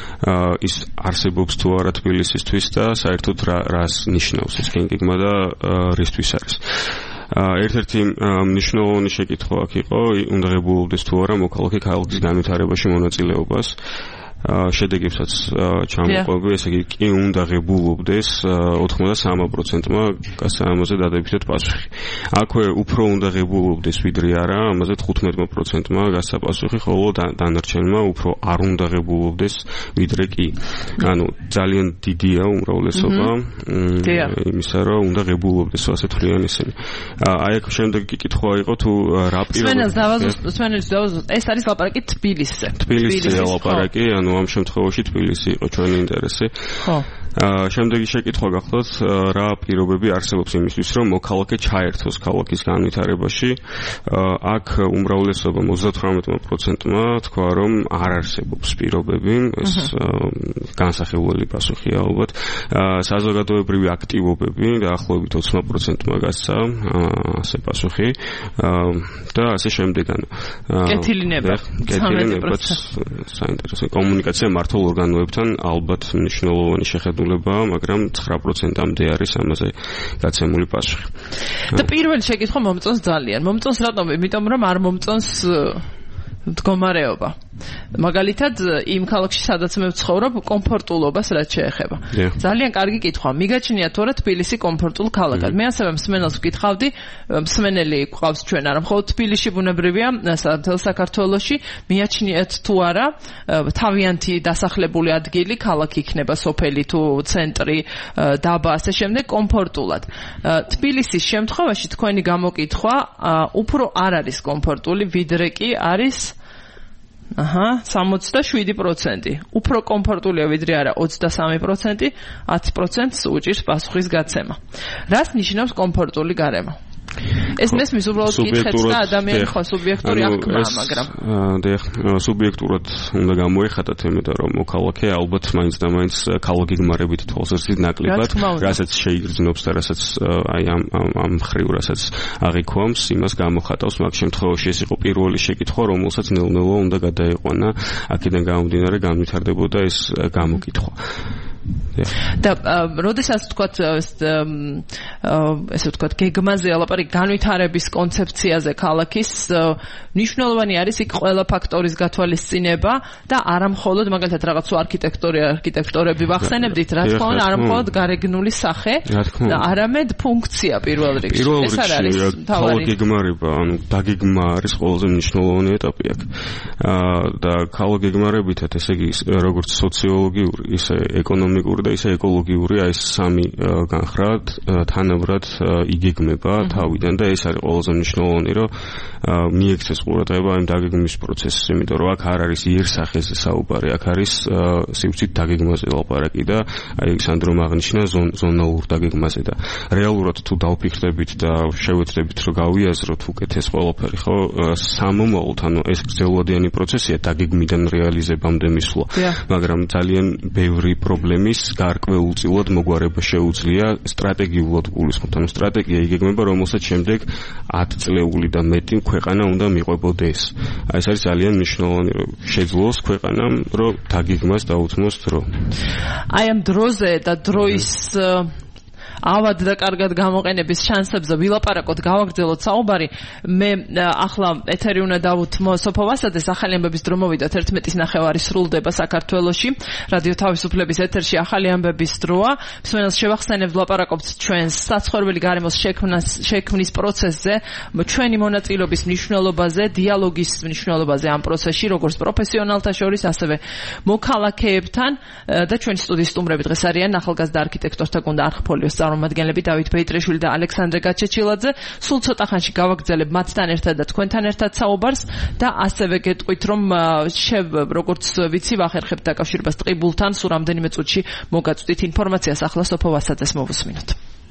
ის არსებობს თუ არა თბილისისთვის და საერთოდ რას ნიშნავს ეს გენგეგმა და რისთვის არის. ერთ-ერთი მნიშვნელოვანი შეკითხვა აქ იყო, უნდა ღებულობდეს თუ არა მოქალაქე ქალაქის განვითარებაში მონაწილეობას. შედეგებსაც ჩამოყვები, ესე იგი კი უნდა ღებულობდეს ოცდამეტ პროცენტმა გასაამაზე დადებითად პასუხი. აქვე უფრო უნდა ღებულობდეს ვიდრე არა, ამაზე თხუთმეტ პროცენტმა გასცა პასუხი, ხოლო დანარჩენმა უფრო არ უნდა ღებულობდეს ვიდრე კი. ანუ ძალიან დიდია უმრავლესობა იმისა, რომ უნდა ღებულობდეს, ასე თვლიან ისინი. აი აქ შემდეგი კითხვა იყო თუ რა პირობებს სვენელს დავაზუსტ, სვენელს დავაზუსტ, ეს არის ლაპარაკი თბილისზე. თბილისზე ლაპარაკი, ანუ ამ შემთხვევაში თბილისი იყო ჩვენი ინტერესი. ხო. შემდეგი შეკითხვა გახლავთ, რა პირობები არსებობს იმისთვის, რომ მოქალაქე ჩაერთოს ქალაქის განვითარებაში. აქ უმრავლესობა ოცდათვრამეტ პროცენტმა თქვა, რომ არ არსებობს პირობები, ეს განსახილველი პასუხია ალბათ. საზოგადოებრივი აქტივობები დაახლოებით ოცდაოთხ პროცენტმა გასცა ასე პასუხი და ასე შემდეგ. კეთილინება. კეთილინება საინტერესო კომუნიკაცია მართულ ორგანოებთან ალბათ მნიშვნელოვანი შეხედულება, მაგრამ ცხრა პროცენტამდე არის ამაზე გაცემული პასუხი. და პირველი შეკითხვა მომწონს ძალიან. მომწონს რატომ? იმიტომ რომ არ მომწონს მდგომარეობა. მაგალითად, იმ ქალაქში სადაც მე ვცხოვრობ, კომფორტულობას რაც შეეხება. ძალიან კარგი კითხვა. მიგაჩნია თუ არა თბილისი კომფორტულ ქალაქად? მე ასევე მსმენელს ვკითხავდი, მსმენელი ყავს ჩვენ არა მხოლოდ თბილისში ბუნებრივია, მთელ საქართველოში, მიაჩნიათ თუ არა თავიანთი დასახლებული ადგილი, ქალაქი იქნება სოფელი თუ ცენტრი, დაბა, ასე შემდეგ კომფორტულად. თბილისის შემთხვევაში თქვენი გამოკითხვა უფრო არ არის კომფორტული, ვიდრე კი არის აჰა, სამოცდაშვიდი პროცენტი. უფრო კომფორტულია ვიდრე არა ოცდასამი პროცენტი, ათი პროცენტს უჭირს პასუხის გაცემა. რას ნიშნავს კომფორტული გარემო? ეს მესმის უბრალოდ კითხეთს და ადამიანი ხო სუბიექტური აღქმაა, მაგრამ დიახ, სუბიექტურად უნდა გამოიხატოთ, იმიტომ რომ მოქალაქე ალბათ მაინც და მაინც ქალოგეგმარებით თვალსაზრისით ნაკლებად, რასაც შეიგრძნობს და რასაც აი ამ ამ მხრივ რასაც აღიქვამს, იმას გამოხატავს. მაგ შემთხვევაში ეს იყო პირველი შეკითხვა, რომელსაც ნელ-ნელა უნდა გადაიყვანა, აქედან გამომდინარე განვითარდებოდა ეს გამოკითხვა. და როდესაც თქვათ ესე ვთქვათ გეგმაზე ალაპარაკი განვითარების კონცეფციაზე ქალაქის მნიშვნელოვანი არის იქ ყველა ფაქტორის გათვალისწინება და არა მხოლოდ მაგალითად რაღაც არქიტექტორი არქიტექტორები ვახსენებდით რა თქმა უნდა არა მხოლოდ გარეგნული სახე და არამედ ფუნქცია პირველ რიგში ეს არ არის თავარი გეგმარება ანუ დაგეგმა არის ყველაზე მნიშვნელოვანი ეტაპი აქ და ქალოგეგმარებითად ესე იგი როგორც სოციოლოგიური ისე ეკონომიკური და ისე ეკოლოგიური აი სამი განხრად თანაბრად იგეგმება თავიდან და ეს არის ყველაზე მნიშვნელოვანი რომ მიექცეს ყურადღება იმ დაგეგმვის პროცესს იმიტომ რომ აქ არ არის იერსახეზე საუბარი აქ არის სივრცით დაგეგმაზე ლაპარაკი და აი სანდრომ აღნიშნა ზონალურ დაგეგმაზე და რეალურად თუ დავფიქრდებით და შევეცდებით რომ გავიაზროთ უკეთ ეს ყველაფერი ხო სამომავლოდ ანუ ეს გრძელვადიანი პროცესია დაგეგმიდან რეალიზებამდე მისვლა მაგრამ ძალიან ბევრი პრობლემის გარკვეულწილად მოგვარება შეუძლია სტრატეგიულად გულისხმობთ ანუ სტრატეგია იგეგმება რომელსაც შემდეგ ათი წლეული და მეტი ქვეყანა უნდა მიყვებოდეს აი ეს არის ძალიან მნიშვნელოვანი რომ შეძლოს ქვეყანამ რომ დაგეგმას დაუთმოს დრო აი ამ დროზე და დროის ავად და კარგად გამოყენების შანსებზე ვილაპარაკოთ, გავაგრძელოთ საუბარი. მე ახლა ეთერი უნდა დავუთმო სოფო ვასადეს, ახალი ამბების დრო მოვიდათ, ერთმეტის ნახევარი სრულდება საქართველოში. რადიო თავისუფლების ეთერში ახალი ამბების დროა. მსმენელს შევახსენებთ, ვლაპარაკობთ ჩვენს საცხოვრებელი გარემოს შექმნის შექმნის პროცესზე, ჩვენი მონაწილეობის მნიშვნელობაზე, დიალოგის მნიშვნელობაზე ამ პროცესში, როგორც პროფესიონალთა შორის, ასევე მოქალაქეებთან და ჩვენი სტუდიის სტუმრები დღეს არიან ახალგაზრდა არქიტექტორთა გუნდ არხფოლიოს წარმომადგენლები დავით ბეიტრიშვილი და ალექსანდრე გაჩეჩილაძე. სულ ცოტა ხანში გავაგრძელებ მათთან ერთად და თქვენთან ერთად საუბარს და ასევე გეტყვით, რომ როგორც ვიცი, ვახერხებთ დაკავშირებას ტყიბულთან, სულ რამდენიმე წუთში მოგაწვდით ინფორმაციას. ახლა სოფო ვასაძეს მოვუსმინოთ.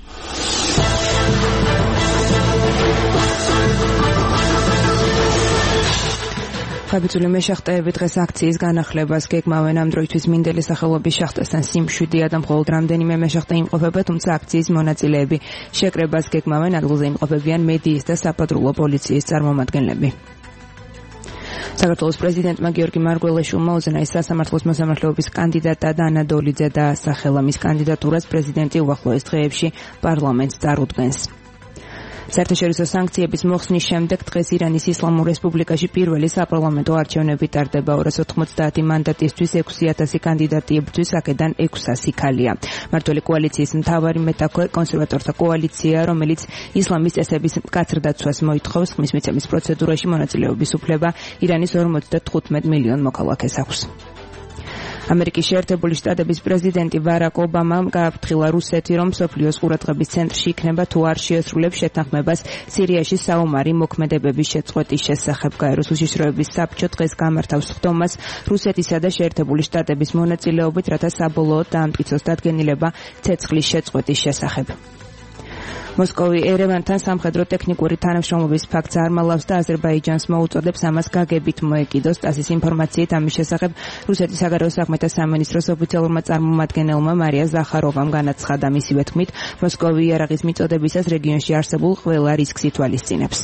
ხაბიძული მეშახტეები დღეს აქციის განახლებას გეგმავენ. ამ დროისთვის მინდელის სახელობის შახტასთან სიმშვიდეა და მხოლოდ რამდენიმე მეშახტე იმყოფება, თუმცა აქციის მონაწილეები შეკრებას გეგმავენ. ადგილზე იმყოფებიან მედიის და საპატრულო პოლიციის წარმომადგენლები. საქართველოს პრეზიდენტმა გიორგი მარგველაშვილმა უზენაეს სასამართლოს მოსამართლეობის კანდიდატა და ანა დოლიძე დაასახელა. მის კანდიდატურას პრეზიდენტი უახლოეს დღეებში პარლამენტს წარუდგენს. საერთაშორისო სანქციების მოხსნის შემდეგ დღეს ირანის ისლამურ რესპუბლიკაში პირველი საპარლამენტო არჩევნები ტარდება. ორას ოთხმოცდაათი მანდატისთვის ექვსი ათასი კანდიდატიებისთვის აქედან ექვსი ათასი ქალია. მმართველი კოალიციის მთავარი მეტაქვე კონსერვატორთა კოალიცია, რომელიც ისლამის წესების მკაცრ დაცვას მოითხოვს. ხმის მიცემის პროცედურაში მონაწილეობის უფლება ირანის ორმოცდათხუთმეტ მილიონ მოქალაქეს აქვს. ამერიკის შეერთებული შტატების პრეზიდენტი ბარაკ ობამამ გააფრთხილა რუსეთი, რომ მსოფლიოს ყურადღების ცენტრში იქნება თუ არ შეესრულებს შეთანხმებას სირიაში საომარი მოქმედებების შეწყვეტის შესახებ. გაეროს უშიშროების საბჭო დღეს გამართავს ხდომას რუსეთისა და შეერთებული შტატების მონაწილეობით, რათა საბოლოოდ დაამტკიცოს დადგენილება ცეცხლის შეწყვეტის შესახებ. მოსკოვი ერევანთან სამხედრო ტექნიკური თანამშრომლობის ფაქტს არმალავს და აზერბაიჯანს მოუწოდებს ამას გაგებით მოეკიდოს. ტასის ინფორმაციით ამის შესახებ რუსეთის საგარეო საქმეთა სამინისტროს ოფიციალურმა წარმომადგენელმა მარია ზახაროვამ განაცხადა. მისივე თქმით, მოსკოვი იარაღის მიწოდებისას რეგიონში არსებულ ყველა რისკს ითვალისწინებს.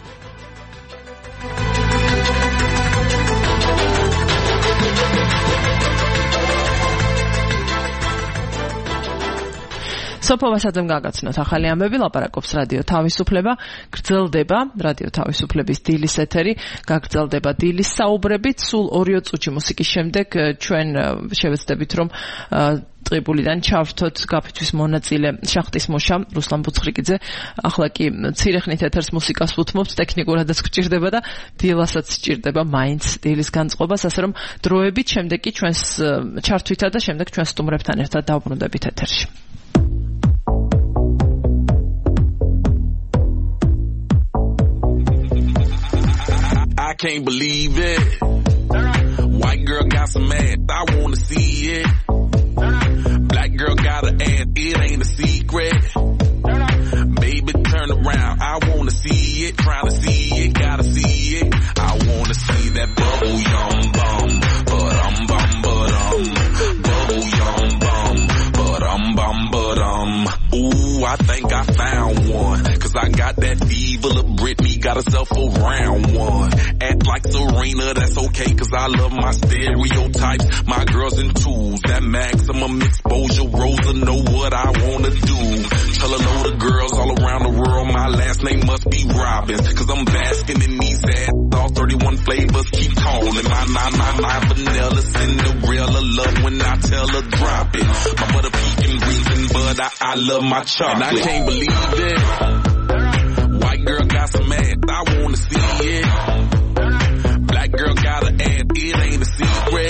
სოფო ვასაძემ გაგაცნოთ ახალი ამბები, ლაპარაკობს რადიო თავისუფლება, გრძელდება რადიო თავისუფლების დილის ეთერი, გაგრძელდება დილის საუბრებით. სულ ორი წუთში მუსიკის შემდეგ ჩვენ შევეცდებით, რომ ტყიბულიდან ჩავრთოთ გაფრთხის მონაწილე შახტის მოშა რუსლან ბუცხრიკიძე. ახლა კი ცირეხნით ეთერს მუსიკას ვუთმობთ, ტექნიკურადაც გჭირდება და დილასაც სჭირდება მაინც დილის განწყობას, ასე რომ დროებით შემდეგ კი ჩვენს ჩართვითა და შემდეგ ჩვენ სტუმრებთან ერთად დავბრუნდებით ეთერში. I can't believe it. White girl got some ass, I wanna see it. Black girl got an ass, it ain't a secret. Baby, turn around, I wanna see it. Trying to see it, gotta see it. I wanna see that bubble yum bum, but um bum but um, bubble yum bum, but um bum but um. Ooh, I think I found one, 'cause I got that fever of Britney, got herself a round one. Act like Serena, that's okay, 'cause I love my stereotypes. My girls in twos, that maximum exposure. Rosa know what I wanna do. Tell a load of girls all around the world my last name must be Robbins, 'cause I'm basking in these ass. All thirty-one flavors keep calling. My, my, my, my vanilla Cinderella love when I tell her drop it. My butter pecan reason, but I, I love my chocolate. And I can't believe it. White girl got some ass, I wanna see it. Black girl got an ass, it ain't a secret.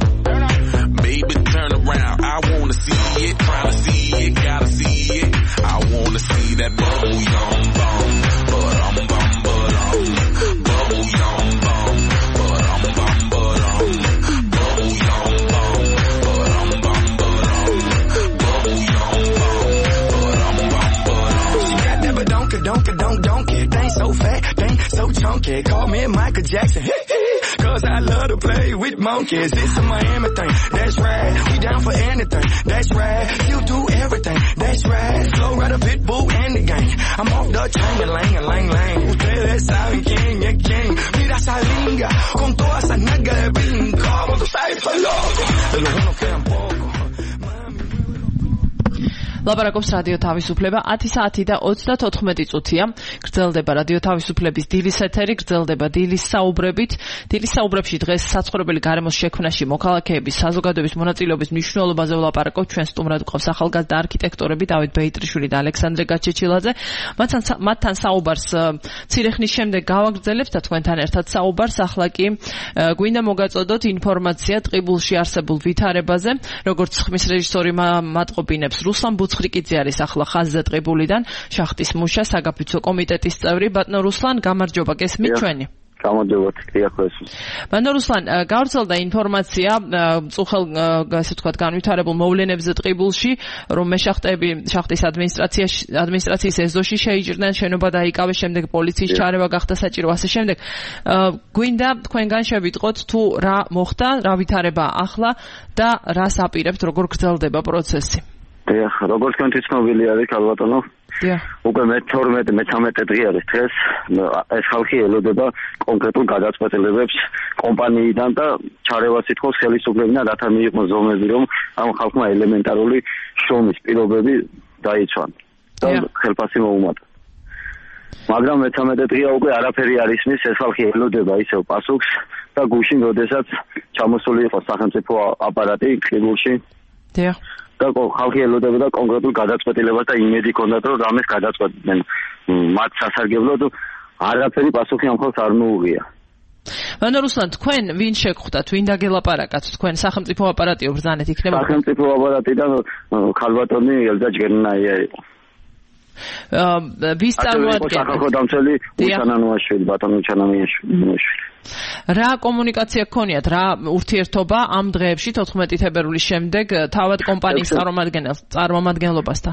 Baby, turn around, I wanna see it. Tryna see it, gotta see it. I wanna see that bubble yum bum, but um bum but um, bubble yum bum, but um bum but um, bubble yum bum, but um bum but um, bubble yum bum, but um bum but um. She got that but don't don't don't don't it. Ain't so fat, ain't so chunky. Call me Michael Jackson. Cause I love to play with monkeys. It's a Miami thing, that's right. We down for anything, that's right. You do everything, that's right. Flow right a pit bull and the gang. I'm off the chain, lang, lang, lang. Ustedes saben quién es quién. Mira esa linga, con toda esa nalga de brinco. Vamos a estar loco, de los buenos quedan pocos. ლაპარაკობს რადიო თავისუფლება ათი საათი და ოცდათოთხმეტი წუთია. გრძელდება რადიო თავისუფლების დილის ეთერი, გრძელდება დილის საუბრებით. დილის საუბრებში დღეს საცხოვრებელი გარემოს შექმნაში მოქალაქეების საზოგადოების მონაწილეობის მნიშვნელობაზე ვლაპარაკობთ. ჩვენ სტუმრად გვყავს ახალგაზრდა არქიტექტორები დავით ბეიტრიშვილი და ალექსანდრე გაჩეჩილაძე. მათთან მათთან საუბარს მცირე ხნის შემდეგ გავაგრძელებთ და თქვენთან ერთად საუბარს. ახლა კი გვინდა მოგაწოდოთ ინფორმაცია ტყიბულში არსებულ ვითარებაზე. როგორც ხმის რეჟისორი მატყობინებს, რუსლან ბუცხრიკიძე არის ახლა ხაზზე ტყიბულიდან, შახტის მუშა, საგაფიცვო კომიტეტის წევრი. ბატონო რუსლან, გამარჯობა, გესმით ჩვენი? გამარჯობათ, დიახოს. ბატონო რუსლან, გავრცელდა ინფორმაცია წუხელ, ასე ვთქვათ, განვითარებულ მოვლენებზე ტყიბულში, რომ მეშახტეები შახტის ადმინისტრაციაში ადმინისტრაციის ეზოში შეიჭრნენ, შენობა დაიკავეს, შემდეგ პოლიციის ჩარევა გახდა საჭირო, ასე შემდეგ. გვინდა თქვენგან შევიტყოთ თუ რა მოხდა, რა ვითარება ახლა და რას აპირებთ, როგორ გრძელდება პროცესი. დიახ, როგორც თქვენთვის ცნობილი არის, ალბათონო. დიახ. უკვე მეთორმეტე მეთერთმეტე დღე არის დღეს, ეს ხალხი ელოდება კონკრეტულ გადაწყვეტილებებს კომპანიიდან და ჩარევას ითხოვს ხელისუფლებიდან, რათა მიიღოს ზომები, რომ ამ ხალხმა ელემენტარული შრომის პირობები დაიცვან და ხელფასი მოუმატა. მაგრამ მეთორმეტე დღეა უკვე არაფერი არ ისმის, ეს ხალხი ელოდება ისევ პასუხს და გუშინ, როდესაც ჩამოსული იყო სახელმწიფო აპარატი ტყიბულში. დიახ. და ხალხი ელოდებოდა კონკრეტულ გადაწყვეტილებას და იმედი ჰქონდათ, რომ რამეს გადაწყვეტდნენ. მათ სასარგებლოდ არაფერი პასუხი ამ ხალხს არ მოუღია. ბატონო რუსლან, თქვენ ვინ შეგხვდათ, ვინ დაგელაპარაკათ? თქვენ სახელმწიფო აპარატიო ბრძანეთ იქნება? სახელმწიფო აპარატიდან ქალბატონი ელზა ჯგერნაია იყო. ვის წარმოადგენთ? სახალხო დამცველი უჩანანოაშვილი, ბატონო უჩანანოაშვილი. რა კომუნიკაცია გქონიათ, რა ურთიერთობა ამ დღეებში თოთხმეტი თებერვლის შემდეგ თავად კომპანიის წარმომადგენელს წარმომადგენლობასთან?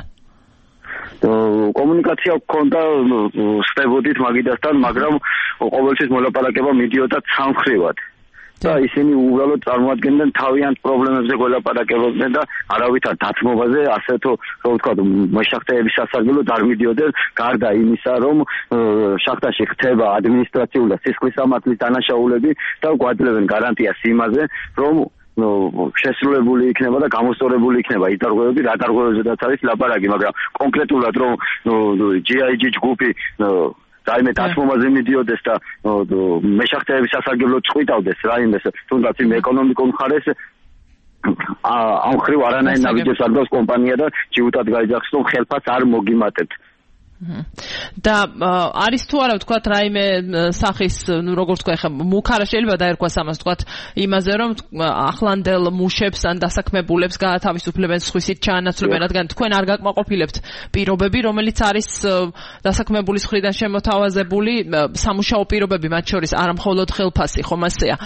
კომუნიკაცია გქონდა, ხდებოდით მაგიდასთან, მაგრამ ყოველთვის მოლაპარაკება მიდიოდა ცალმხრივად. და ისინი უბრალოდ წარმოადგენდნენ თავიანთ პრობლემებზე გველაპარაკებოდნენ და არავითარ დათმობაზე, ასე თუ რო ვთქვათ, მეშახტეების სასარგებლოდ არ მიდიოდნენ, გარდა იმისა, რომ შახტაში ხდება ადმინისტრაციული და სისხლის სამართლის დანაშაულები და გვაძლევენ გარანტიას იმაზე, რომ შესრულებული იქნება და გამოსწორებული იქნება ის დარღვევები, რა დარღვევებზედაც არის ლაპარაკი, მაგრამ კონკრეტულად რომ ჯი აი ჯი ჯგუფი რაიმე დათმობაზე მიდიოდეს და მეშახტეების სასარგებლოდ წყვიტავდეს რაიმეს, თუნდაც იმ ეკონომიკურ მხარეს ამ ხრივ არანაირ ნაბიჯებს არ დავს კომპანია და ჯიუტად გაიძახს, რომ ხელფასს არ მოგიმატებთ. და არის თუ არა ვთქვათ რაიმე სახის, ნუ როგორ თქვა ხა მუქარა შეიძლება დაერქვას ამას ვთქვათ იმაზე, რომ ახლანდელ მუშებს ან დასაქმებულებს გაათავისუფლებენ, სხვისით ჩაანაცვლებენ, რადგან თქვენ არ გაკმაყოფილებთ პირობები, რომელიც არის დასაქმებულის მხრიდან შემოთავაზებული სამუშაო პირობები, მათ შორის არა მხოლოდ ხელფასი, ხომ ასეა.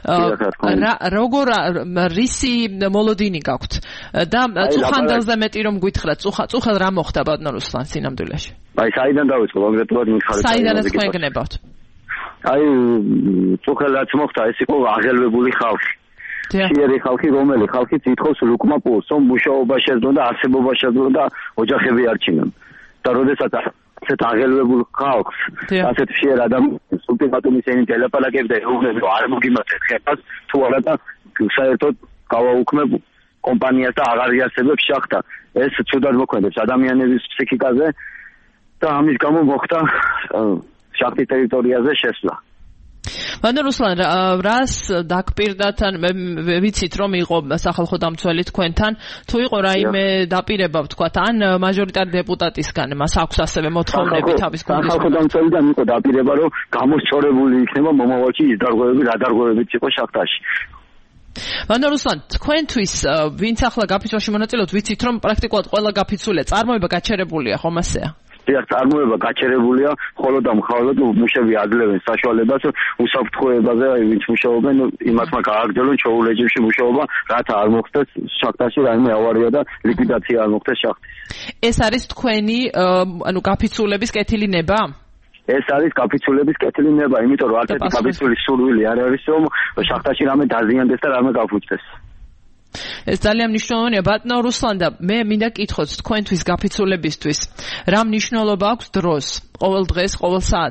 როგორ რისი მოლოდინი გაქვთ და წუხანდელზე მეტი რომ გითხრათ, წუხელ რა მოხდა ბატონო რუსლან სინამდვილეში? აი, საიდან დავიწყო კონკრეტულად მიხარეთ? საიდანაც თქვენ გნებავთ? აი, წუხელ რაც მოხდა, ეს იყო აღელვებული ხალხი. ძლიერი ხალხი, რომელი ხალხიც ითხოვს ლუკმა პულს, რომ მუშაობა შეძლონ და არსებობა შეძლონ და ოჯახები არჩინონ. და როდესაც ასეთ აღელვებულ ხალხს, ასეთ ძლიერ ადამიანს ულტიმატუმის ენით ელაპარაკებს და ეუბნებს, რომ არ მოგიმართეთ ხელფასს, თუ არა და საერთოდ გავაუქმებ კომპანიას და აღარ იარსებებს შახტა. ეს ცუდად მოქმედებს ადამიანების ფსიქიკაზე. და ამის გამო მოხდა შახტის ტერიტორიაზე შესვლა. ბატონო რუსლან, რას დაგპირდათ, ან მე ვიცით რომ იყო სახალხო დამცველი თქვენთან, თუ იყო რაიმე დაპირება ვთქვათ, ან მაჟორიტარი დეპუტატისგან მას აქვს ასევე მოთხოვნები თავის გუნდის. სახალხო დამცველიდან იყო დაპირება, რომ გამოსწორებული იქნება მომავალში ის დარღვევები, რა დარღვევებიც იყო შახტაში. ბატონო რუსლან, თქვენთვის ვინც ახლა გაფიცვაში მონაწილეობთ, ვიცით რომ პრაქტიკულად ყველა გაფიცულია, წარმოება გაჩერებულია, ხომ ასეა? დიახ, წარმოება გაჩერებულია, ხოლო და მხოლოდ მუშები აძლევენ საშუალებას უსაფრთხოებაზე, ვინც მუშაობენ, იმათმა გააგრძელონ ჩოულ რეჟიმში მუშაობა, რათა არ მოხდეს შახტაში რაიმე ავარია და ლიკვიდაცია არ მოხდეს შახტის. ეს არის თქვენი, ანუ გაფიცულების კეთილი ნება? ეს არის გაფიცულების კეთილი ნება, იმიტომ რომ არც ერთი გაფიცულის სურვილი არ არის, რომ შახტაში რამე დაზიანდეს და რამე გაფუჭდეს. ეს ძალიან მნიშვნელოვანია. ბატონო რუსლან, და მე მინდა კითხოთ თქვენთვის გაფიცულებისთვის, რა მნიშვნელობა აქვს დროს, ყოველ დღეს, ყოველ საათს?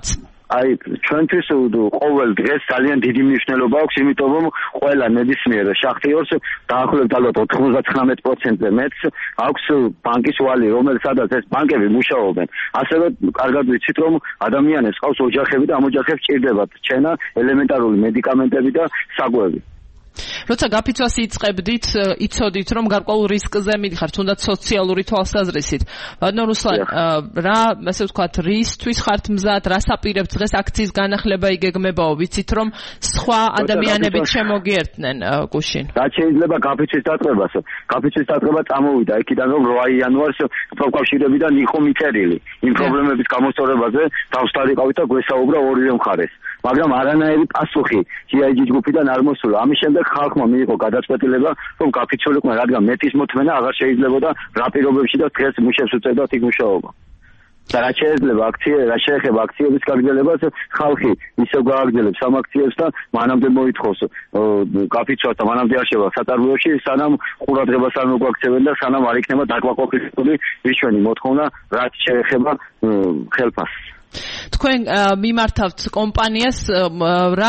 აი ჩვენთვის ყოველ დღეს ძალიან დიდი მნიშვნელობა აქვს, იმიტომ რომ ყველა ნებისმიერ შახტიორს დაახლოებით ალბათ ოთხმოცდათხრამეტ პროცენტზე მეტს აქვს ბანკის ვალი, რომელსაც ეს ბანკები მუშაობენ. ასევე კარგად ვიცით, რომ ადამიანებს ყავს ოჯახები და ამ ოჯახებს ჭირდებათ ჩენა, ელემენტარული მედიკამენტები და საკვები. როცა გაფიცვას იწყებდით, იცოდით, რომ გარკვეულ რისკზე მიდიხართ, თუნდაც სოციალური თვალსაზრისით. ბატონო რუსლან, რა, ასე ვთქვათ, რისთვის ხართ მზად, რას აპირებთ დღეს აქციის განახლება იგეგმებაო, ვიცით, რომ სხვა ადამიანებით შემოგიერთნენ გუშინ. რაც შეიძლება გაფიცვის დატყვევას, გაფიცვის დატყვევა წამოვიდა იქიდან, რომ რვა იანვარს პროფკავშირებიდან იყო მიწერილი. იმ პრობლემების გამოსწორებაზე დავსტარიყავით და გვესაუბრა ორივე მხარეს. მაგრამ არანაირი პასუხი ჯი აი ჯი ჯგუფიდან არ მოსულა. ამის შემდეგ ხალხმა მიიღო გადაწყვეტილება, რომ გაფიცულიყვნენ, რადგან მეტის მოთმენა აღარ შეიძლებოდა რა პირობებში და დღეს მუშებს უწევდათ იქ მუშაობა. და რაც შეიძლება აქცია, რაც შეეხება აქციების გაგრძელებას, ხალხი ისევ გააგრძელებს ამ აქციებს და მანამდე მოითხოვს გაფიცვას და მანამდე არ შევა საწარმოებში, სანამ ყურადღებას არ მოგვაქცევენ და სანამ არ იქნება დაკმაყოფილებული რიშვენი მოთხოვნა, რაც შეეხება ხელფასს. თქვენ მიმართავთ კომპანიას რა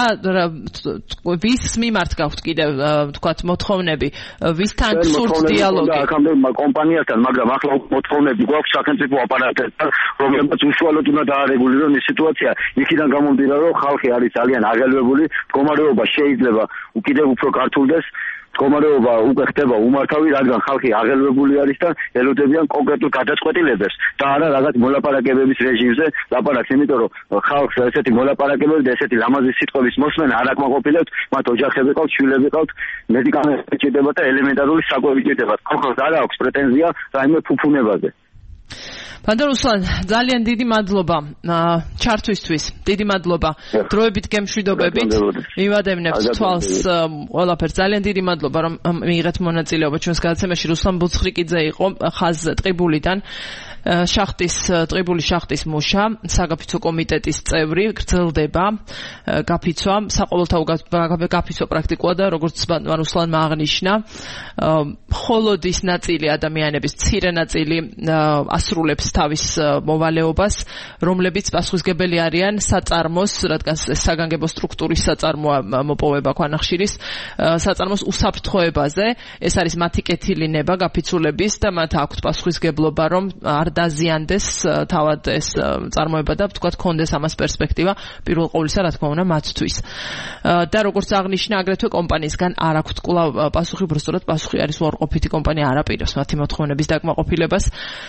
ვის მიმართ გაქვთ კიდევ თქვათ მოთხოვნები ვისთან გსურთ დიალოგი და აქამდე კომპანიასთან მაგრამ ახლა მოთხოვნები გვაქვს სახელმწიფო აპარატებთან რომლებიც უშუალოდ უნდა დაარეგულირონ ის სიტუაცია იქიდან გამომდინარე რომ ხალხი არის ძალიან აღელვებული მდგომარეობა შეიძლება კიდევ უფრო გართულდეს მდგომარეობა უკვე ხდება უმართავი, რადგან ხალხი აღელვებული არის და ელოდებიან კონკრეტულ გადაწყვეტილებებს და არა რაღაც მოლაპარაკებების რეჟიმზე ლაპარაკს, იმიტომ რომ ხალხს ესეთი მოლაპარაკებები და ესეთი ლამაზი სიტყვების მოსმენა არ აკმაყოფილებთ, მათ ოჯახები ყავთ, შვილები ყავთ, მედიკამენტები ჭირდებათ და ელემენტარული საკვები ჭირდებათ. ხალხს არ აქვს პრეტენზია რაიმე ფუფუნებაზე. ბატონ რუსლან, ძალიან დიდი მადლობა ჩართვისთვის. დიდი მადლობა. დროებით გემშვიდობებით. მივადევნებთ თვალს ყველაფერს. ძალიან დიდი მადლობა რომ მიიღეთ მონაწილეობა ჩვენს გადაცემაში. რუსლან ბუცხრიკიძე იყო ხაზ ტყიბულიდან. შახტის ტყიბული შახტის მუშა, საგაფიცო კომიტეტის წევრი, გრძელდება გაფიცვა, საყოველთაო გაფიცვა პრაქტიკულად და როგორც ბატონ რუსლანმა აღნიშნა, მხოლოდ ის ნაწილი ადამიანების მცირე ნაწილი ასრულებს თავის მოვალეობას, რომლებიც პასუხისგებელი არიან საწარმოს, რადგან საგანგებო სტრუქტურის საწარმოა მოპოვება ქვანახშირის, საწარმოს უსაფრთხოებაზე, ეს არის მათი კეთილინება გაფიცულების და მათ აქვთ პასუხისგებლობა, რომ არ დაზიანდეს თავად ეს წარმოება და ვთქვათ კონდეს ამას პერსპექტივა პირველ ყოვლისა რა თქმა უნდა მათთვის. და როგორც აღნიშნა აგრეთვე კომპანიისგან არ აქვთ კვლავ პასუხი, უბრალოდ პასუხი არის უარყოფითი კომპანია არ აპირებს მათი მოთხოვნების დაკმაყოფილებას.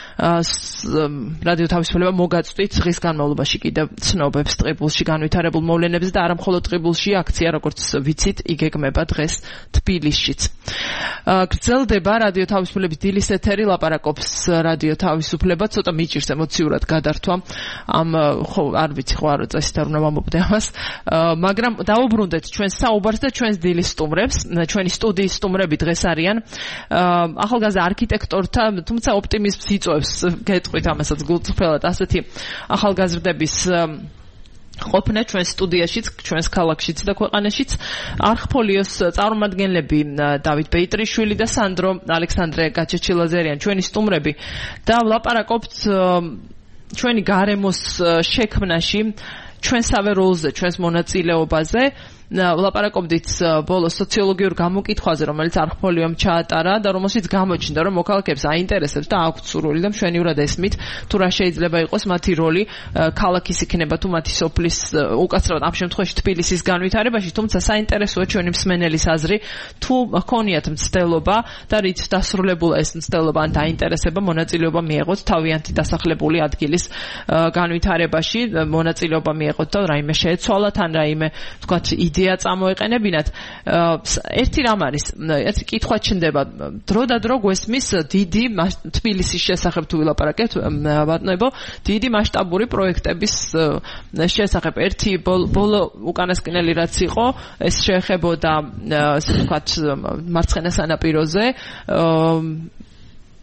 რადიო თავისუფლება მოგაწვდით დღის განმავლობაში კიდევ ცნობებს ტყიბულში განვითარებულ მოვლენებზე და არა მხოლოდ ტყიბულში აქცია როგორც ვიცით იგეგმება დღეს თბილისშიც. გრძელდება რადიო თავისუფლების დილის ეთერი ლაპარაკობს რადიო თავისუფლება ცოტა მიჭირს ემოციურად გადართვა ამ ხო არ ვიცი ხო არ წესით არ უნდა ვამბობდე ამას მაგრამ დავუბრუნდეთ ჩვენს საუბარს და ჩვენს დილის სტუმრებს ჩვენი სტუდიის სტუმრები დღეს არიან ახალგაზრდა არქიტექტორთა თუმცა ოპტიმიზმს იწვევს გეტყვით ამასაც გულწრფელად ასეთი ახალგაზრდების ყოფნა ჩვენს სტუდიაშიც, ჩვენს ქალაქშიც და ქვეყანაშიც არხფოლიოს წარმომადგენლები დავით ბეიტრიშვილი და სანდრო ალექსანდრე გაჩეჩილაძე არიან ჩვენი სტუმრები და ვლაპარაკობთ ჩვენი გარემოს შექმნაში, ჩვენსავე როლზე, ჩვენს მონაწილეობაზე. ვლაპარაკობდით ბოლოს სოციოლოგიურ გამოკითხვაზე, რომელიც არხფოლიომ ჩაატარა და რომელშიც გამოჩნდა, რომ მოქალაქეებს აინტერესებს და აქვთ სურვილი და მშვენივრად ესმით, თუ რა შეიძლება იყოს მათი როლი ქალაქის იქნება თუ მათი სოფლის, უკაცრავად ამ შემთხვევაში თბილისის განვითარებაში, თუმცა საინტერესოა ჩვენი მსმენელის აზრი, თუ ჰქონიათ მცდელობა და რით დასრულებულა ეს მცდელობა ან დაინტერესება მონაწილეობა მიეღოთ თავიანთი დასახლებული ადგილის განვითარებაში, მონაწილეობა მიეღოთ და რაიმე შეეცვალათ ან რაიმე ვთქვათ იდეა წამოეყენებინათ. ერთი რამ არის, ერთი კითხვა ჩნდება, დრო და დრო გვესმის დიდი თბილისის შესახებ თუ ვილაპარაკებთ, ბატონებო, დიდი მასშტაბური პროექტების შესახებ. ერთი ბოლო უკანასკნელი რაც იყო, ეს შეეხებოდა ასე ვთქვათ მარცხენა სანაპიროზე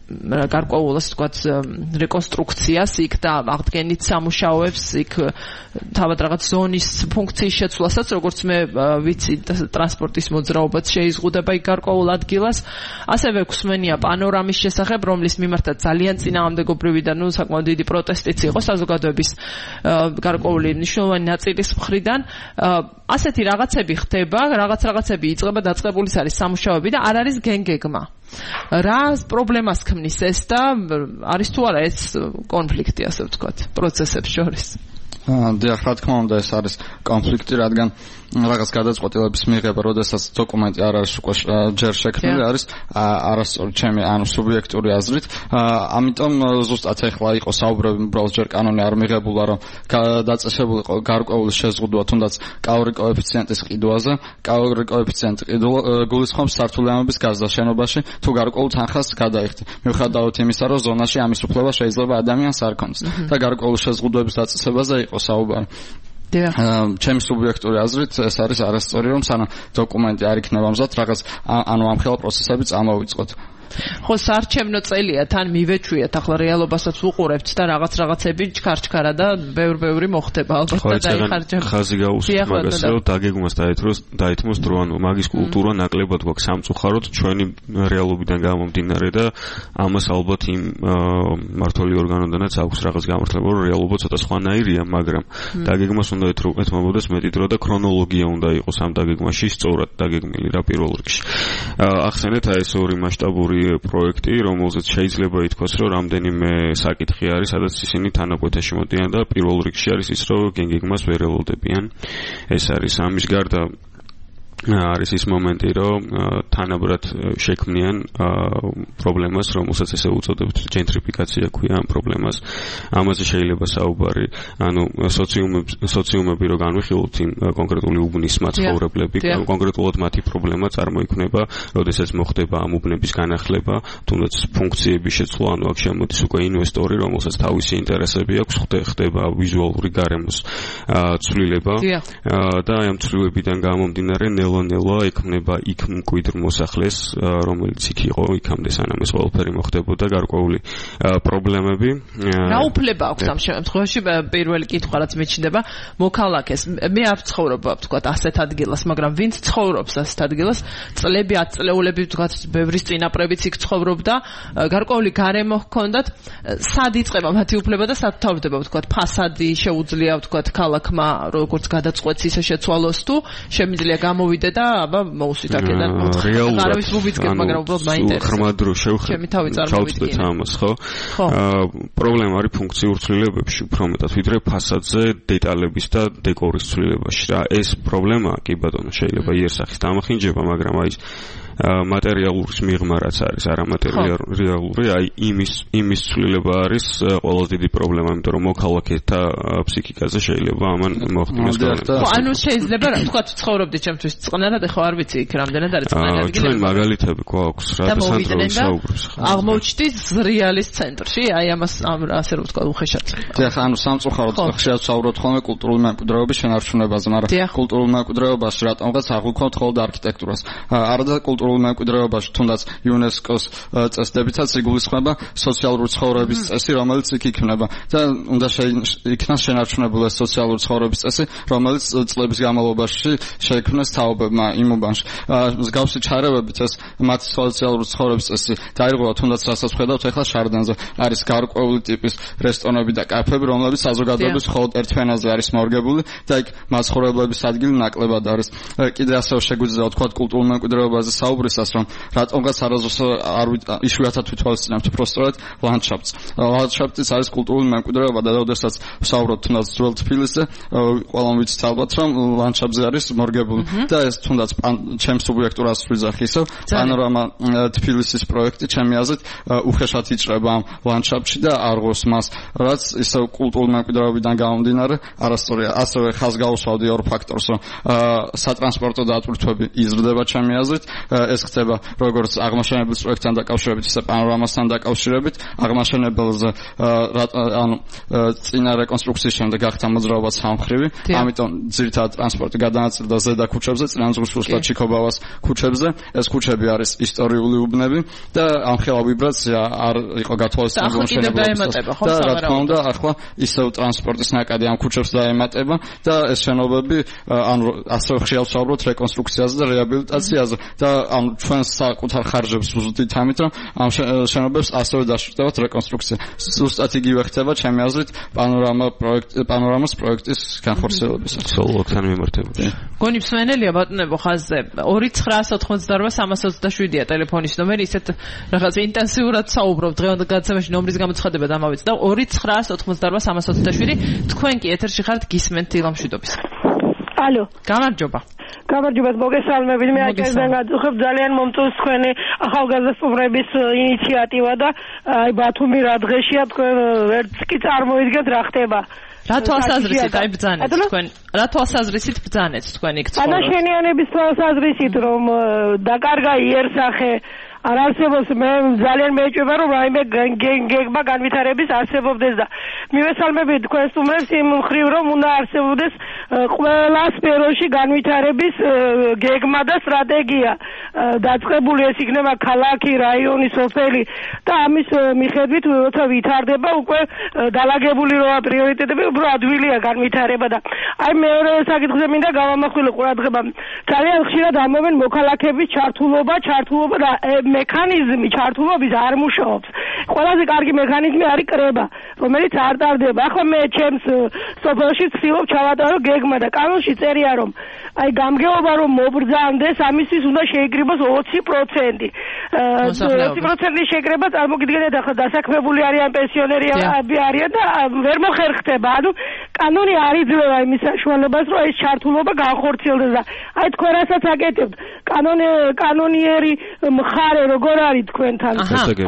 გარკვეულას თქვათ რეკონსტრუქციას იქ და აღდგენით სამუშაოებს იქ თავად რაღაც ზონის ფუნქციის შეცვლასაც როგორც მე ვიცი ტრანსპორტის მოძრაობაც შეიზღუდება იქ გარკვეულ ადგილას ასევე გვსმენია პანორამის შესახებ რომლის მიმართაც ძალიან წინააღმდეგობრივი და ნუ საკმაოდ დიდი პროტესტიც იყო საზოგადოების გარკვეული მნიშვნელოვანი ნაწილის მხრიდან ასეთი რაღაცები ხდება რაღაც რაღაცები იწყება დაწყებულის არის სამუშაოები და არ არის გენგეგმა რა პრობლემას ქმნის ეს და არის თუ არა ეს კონფლიქტი ასე ვთქვათ პროცესებს შორის დიახ რა თქმა უნდა ეს არის კონფლიქტი რადგან რაღაც გადაწყვეტილების მიღება, როდესაც დოკუმენტი არ არის უკვე ჯერ შექმნილი, არის არასწორი ჩემი ანუ სუბიექტური აზრით. ამიტომ ზუსტად ეხლა იყო საუბრები უბრალოდ ჯერ კანონი არ მიღებულა, რომ დაწესებულიყო გარკვეული შეზღუდვა თუნდაც კაური კოეფიციენტის ყიდვაზე. კაური კოეფიციენტი გულისხმობს სართულიანობის გაზრდა შენობაში, თუ გარკვეულ თანხას გადაიხდი. მიუხედავად იმისა, რომ ზონაში ამის უფლება შეიძლება ადამიანს არ ქონდეს და გარკვეული შეზღუდვების დაწესებაზე იყო საუბარი. ჩემი სუბიექტური აზრით ეს არის არასწორი რომ სანამ დოკუმენტი არ იქნება მზად რაღაც ანუ ამ ხელა პროცესები წამოვიწყოთ. ხო საარჩევნო წელია თან მივეჩვიათ ახლა რეალობასაც ვუყურებთ და რაღაც რაღაცები ჩქარ-ჩქარა და ბევრ-ბევრი მოხდება ალბათ და დაიხარჯება. ხაზი გაუსვით მაგას რომ დაგეგმოს დაეთროს დაეთმოს დრო ანუ მაგის კულტურა ნაკლებად გვაქვს სამწუხაროდ ჩვენი რეალობიდან გამომდინარე და ამას ალბათ იმ მართული ორგანოდანაც აქვს რაღაც გამართლება რომ რეალობა ცოტა სხვანაირია მაგრამ დაგეგმოს უნდა ეთმობოდეს მეტი დრო და ქრონოლოგია უნდა იყოს ამ დაგეგმაში სწორად დაგეგმილი რა პირველ რიგში. ახსენეთ აი ეს ორი მასშტაბური პროექტი, რომელზეც შეიძლება ითქვას, რომ რამდენიმე საკითხი არის, სადაც ისინი თანაკვეთაში მოდიან და პირველ რიგში არის ის, რომ გენგეგმას ვერ ელოდებიან. ეს არის ამის გარდა არის ის მომენტი, რომ თანაბრად შექმნიან პრობლემას, რომელსაც ესე უწოდებთ ჯენტრიფიკაცია ქვია ამ პრობლემას. ამაზე შეიძლება საუბარი, ანუ სოციუმები სოციუმები რო განვიხილოთ იმ კონკრეტული უბნის მაცხოვრებლები, კონკრეტულად მათი პრობლემა წარმოიქმნება, როდესაც მოხდება ამ უბნების განახლება, თუნდაც ფუნქციების შეცვლა, ანუ აქ შემოდის უკვე ინვესტორი, რომელსაც თავისი ინტერესები აქვს, ხდება ვიზუალური გარემოს ცვლილება და ამ ცვლილებიდან გამომდინარე ნელა ექმნება იქ მკვიდრ მოსახლეს, რომელიც იქ იყო იქამდე სანამ ეს ყველაფერი მოხდებოდა გარკვეული პრობლემები. რა უფლება აქვს ამ შემთხვევაში? პირველი კითხვა რაც მეჩნდება, მოქალაქეს. მე არ ვცხოვრობ, ვთქვათ, ასეთ ადგილას, მაგრამ ვინც ცხოვრობს ასეთ ადგილას, წლები, ათწლეულები, ვთქვათ, ბევრის წინაპრებიც იქ ცხოვრობდა, გარკვეული გარემო ჰქონდათ, სად იწყება მათი უფლება და სად თავდება, ვთქვათ, ფასადი შეუძლია, ვთქვათ, ქალაქმა როგორც გადაწყვეტს ისე შეცვალოს თუ შემიძლია გამოვიდე და აბა მოусვით აქედან არავის მოვიწყებ მაგრამ უბრალოდ მაინტერესებს ხმად რო შევხვდეთ ამას ხო პრობლემა არის ფუნქციურ ცვლილებებში უფრო მეტად ვიდრე ფასადზე დეტალების და დეკორის ცვლილებაში რა ეს პრობლემაა კი ბატონო შეიძლება იერსახის დამახინჯება მაგრამ აი მატერიალურის მიღმა რაც არის არამატერიალური აი იმის იმის ცვლილება არის ყველაზე დიდი პრობლემა იმიტომ რომ მოქალაქეთა ფსიქიკაზე შეიძლება ამან მოხდეს ხო ანუ შეიძლება რა თქვა ცხოვრობდი ჩემთვის წყნარად ეხლა არ ვიცი იქ რამდენად არის წყნარი ადგილი ჩვენ მაგალითები გვაქვს რა და სანდროის საუბრობს აღმოჩნდი ზრიალის ცენტრში აი ამას ამ ასე რომ ვთქვა უხეშად დიახ ანუ სამწუხაროდ ხშირად საუბრობთ ხოლმე კულტურული მემკვიდრეობის შენარჩუნებაზე მაგრამ კულტურულ მემკვიდრეობაში რატომღაც აღვიქვათ ხოლმე არქიტექტურას არა და კულტურულ მემკვიდრეობაში თუნდაც იუნესკოს წესდებითაც იგულისხმება სოციალური ცხოვრების წესი, რომელიც იქ იქნება და უნდა იქნას შენარჩუნებული სოციალური ცხოვრების წესი, რომელიც წლების განმავლობაში შეიქმნეს თაობებმა იმ უბანში. მსგავსი ჩარევებით ეს მათი სოციალური ცხოვრების წესი დაირღვა თუნდაც რასაც ხედავთ ახლა შარდენზე არის გარკვეული ტიპის რესტორნები და კაფეები, რომლებიც საზოგადოების მხოლოდ ერთ ფენაზე არის მორგებული და იქ მაცხოვრებლების ადგილი ნაკლებად არის. კიდე ასევე შეგვიძლია ვთქვათ კულტურულ მემკვიდრეობაზე საუბრისას რომ რატომღაც არასდროს არ იშვიათად ვითვალისწინებთ უბრალოდ ლანდშაფტს. ლანდშაფტიც არის კულტურული მემკვიდრეობა და როდესაც ვსაუბრობთ თუნდაც ძველ თბილისზე, ყველამ ვიცით ალბათ რომ ლანდშაფტზე არის მორგებული და ეს თუნდაც ჩემს სუბიექტურას ვიძახი ისევ პანორამა თბილისის პროექტი ჩემი აზრით უხეშად იჭრება ამ ლანდშაფტში და არღოს მას რაც ისევ კულტურული მემკვიდრეობიდან გამომდინარე არასწორია. ასევე ხაზს გაუსვავდი ორ ფაქტორს რომ სატრანსპორტო დატვირთვები იზრდება ჩემი აზრით ეს ხდება როგორც აღმაშენებლის პროექტთან დაკავშირებით, ისე პანორამასთან დაკავშირებით. აღმაშენებელზე ანუ წინა რეკონსტრუქციის შემდეგ გახდა მოძრაობა სამმხრივი, ამიტომ ძირითადად ტრანსპორტი გადანაწილდა ზედა ქუჩებზე, წინამძღვრს და ჩიქობავას ქუჩებზე. ეს ქუჩები არის ისტორიული უბნები და ამ ხელა ვიბრაცია არ იყო გათვალისწინებული მშენებლობისას. და რა თქმა უნდა, ახლა ისევ ტრანსპორტის ნაკადი ამ ქუჩებს დაემატება და ეს შენობები ანუ ასევე ხშირად ვსაუბრობთ რეკონსტრუქციაზე და რეაბილიტაციაზე და ანუ ჩვენ საკუთარ ხარჯებს ვუზრდით ამით, რომ ამ შენობებს ასევე დაშორტებათ რეკონსტრუქცია. ზუსტად იგივე ხდება ჩემი აზრით პანორამა პროექტ პანორამას პროექტის განხორციელებისას. სოლოქთან მიმართებაში. გონი მსმენელია ბატონებო ხაზზე ორი ცხრაას ოთხმოცდაორვა სამას ოცდაშვიდია ტელეფონის ნომერი, ისეთ რაღაც ინტენსიურად საუბრობ დღევანდელ გადაცემაში ნომრის გამოცხადება დამავიწყდა და ორი ცხრაას ოთხმოცდაორვა სამას ოცდაშვიდი. თქვენ კი ეთერში ხართ, გისმენთ დილამშვიდობის. ალო. გამარჯობა. გამარჯობათ, მოგესალმებით. მე აჭარიდან გადავხებ, ძალიან მომწონს თქვენი ახალგაზრდა სტუმრების ინიციატივა და აი ბათუმი რა დღეშია, თქვენ ერთს კი წარმოიდგენთ რა ხდება. რა თვალსაზრისით აი ბრძანეთ თქვენ? რა თვალსაზრისით ბრძანეთ თქვენ იქ ცხოვრობთ? ანაშენიანების თვალსაზრისით რომ დაკარგა იერსახე არ არსებობს, მე ძალიან მეჭვება რომ რაიმე გეგმა განვითარების არსებობდეს და მივესალმებით თქვენ სტუმრებს იმ მხრივ რომ უნდა არსებობდეს ყველა სფეროში განვითარების გეგმა და სტრატეგია. დაწყებული ეს იქნება ქალაქი, რაიონი, სოფელი და ამის მიხედვით როცა ვითარდება უკვე დალაგებული როა პრიორიტეტები უფრო ადვილია განვითარება და აი მეორე საკითხზე მინდა გავამახვილო ყურადღება. ძალიან ხშირად ამბობენ მოქალაქეების ჩართულობა, ჩართულობა და მექანიზმი ჩართულობის არ მუშაობს. ყველაზე კარგი მექანიზმი არის კრება, რომელიც არ ტარდება. ახლა მე ჩემს სოფელში ვცდილობ ჩავატარო გეგმა და კანონში წერია რომ აი გამგეობა რომ მობრძანდეს, ამისთვის უნდა შეიკრიბოს ოცი პროცენტი. ოცი პროცენტის შეკრება წარმოგიდგენთ, ახლა დასაქმებული არიან, პენსიონერები არიან და ვერ მოხერხდება. ანუ კანონი არ იძლევა იმის საშუალებას, რომ ეს ჩართულობა განხორციელდეს და აი თქვენ რასაც აკეთებთ, კანონი კანონიერი მხარე როგორ არის თქვენთან?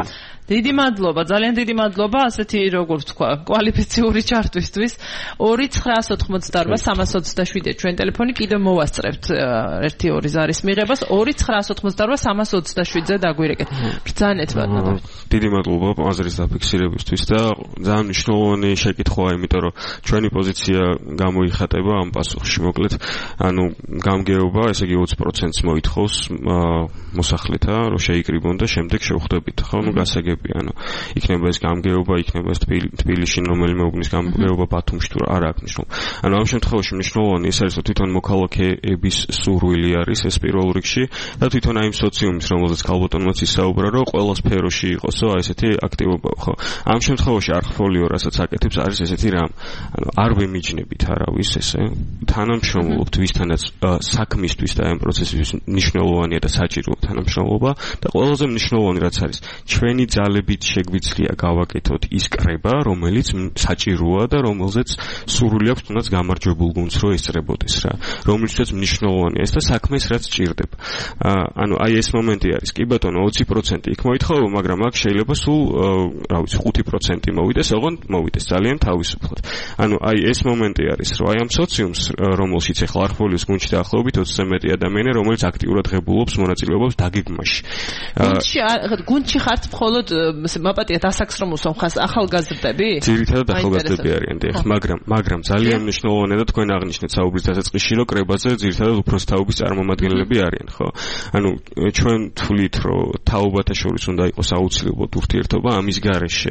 დიდი მადლობა, ძალიან დიდი მადლობა, ასეთი როგორ ვთქვა, კვალიფიციური ჩართვისთვის. ორი ცხრაას ოთხმოცდაორვა სამას ოცდაშვიდი ჩვენ ტელეფონი კიდევ მოვასწრებთ ერთი ორი ზარის მიღებას. ორი ცხრაას ოთხმოცდაორვა სამას ოცდაშვიდზე დაგვირეკეთ. ბრძანეთ ბატონო. დიდი მადლობა აზრის დაფიქსირებისთვის და ძალიან მნიშვნელოვანი შეკითხვაა, იმიტომ რომ ჩვენი პოზიცია გამოიხატება ამ პასუხში, მოკლედ, ანუ გამგეობა, ესე იგი ოცი პროცენტს მოითხოვს მოსახლეთა, რომ შეიკრიბონ და შემდეგ შევხვდებით, ხო, ნუ გასაგებია. ანუ იქნება ეს გამგეობა, იქნება ეს თბილისში რომელიმე უბნის გამგეობა, ბათუმში თუ არა აქვს მნიშვნელობა. ანუ ამ შემთხვევაში მნიშვნელოვანი ის არის, რომ თვითონ მოქალაქეების სურვილი არის ეს პირველ რიგში და თვითონ აი იმ სოციუმის, რომელზეც ქალბატონმაც ისაუბრა, რომ ყველა სფეროში იყოსო აი ესეთი აქტივობა, ხო? ამ შემთხვევაში არხფოლიო რასაც აკეთებს არის ესეთი რამ. ანუ არ ვემიჯნებით არავის ესე, თანამშრომლობთ ვისთანაც საქმისთვის და ამ პროცესისთვის მნიშვნელოვანია და საჭირო თანამშრომლობა და ყველაზე მნიშვნელოვანი რაც არის, ჩვენი ძალებით შეგვიძლია გავაკეთოთ ის კრება, რომელიც საჭიროა და რომელზეც სურვილი აქვს თუნდაც გამარჯვებულ გუნდს რომ ესწრებოდეს რა. რომელიცაც მნიშვნელოვანია ეს და საქმეს რაც ჭირდება. ანუ აი ეს მომენტი არის. კი ბატონო, ოცი პროცენტი იქ მოითხოვება, მაგრამ აქ შეიძლება სულ რა ვიცი ხუთი პროცენტი მოვიდეს, ოღონდ მოვიდეს ძალიან თავისუფლად. ანუ აი ეს მომენტი არის, რომ აი ამ სოციუმს, რომელშიც ახლა არხფოლიოს გუნდში დაახლოებით ოცზე მეტი ადამიანი, რომელიც აქტიურად ღებულობს მონაწილეობას დაგეგმაში. გუნდში გუნდში ხართ მხოლოდ მაპატიეთ ასაკსრომულს ხას ახალგაზრდები? ძირითადად ახალგაზრდები არიან, დიახ, მაგრამ მაგრამ ძალიან მნიშვნელოვანია და თქვენ აღნიშნეთ საუბრის დასაწყისში, რომ კრებაზე ძირითადად უფროსი თაობის წარმომადგენლები არიან, ხო? ანუ ჩვენ თვლით, რომ თაობათა შორის უნდა იყოს აუცილებლად ურთიერთობა, ამის გარეშე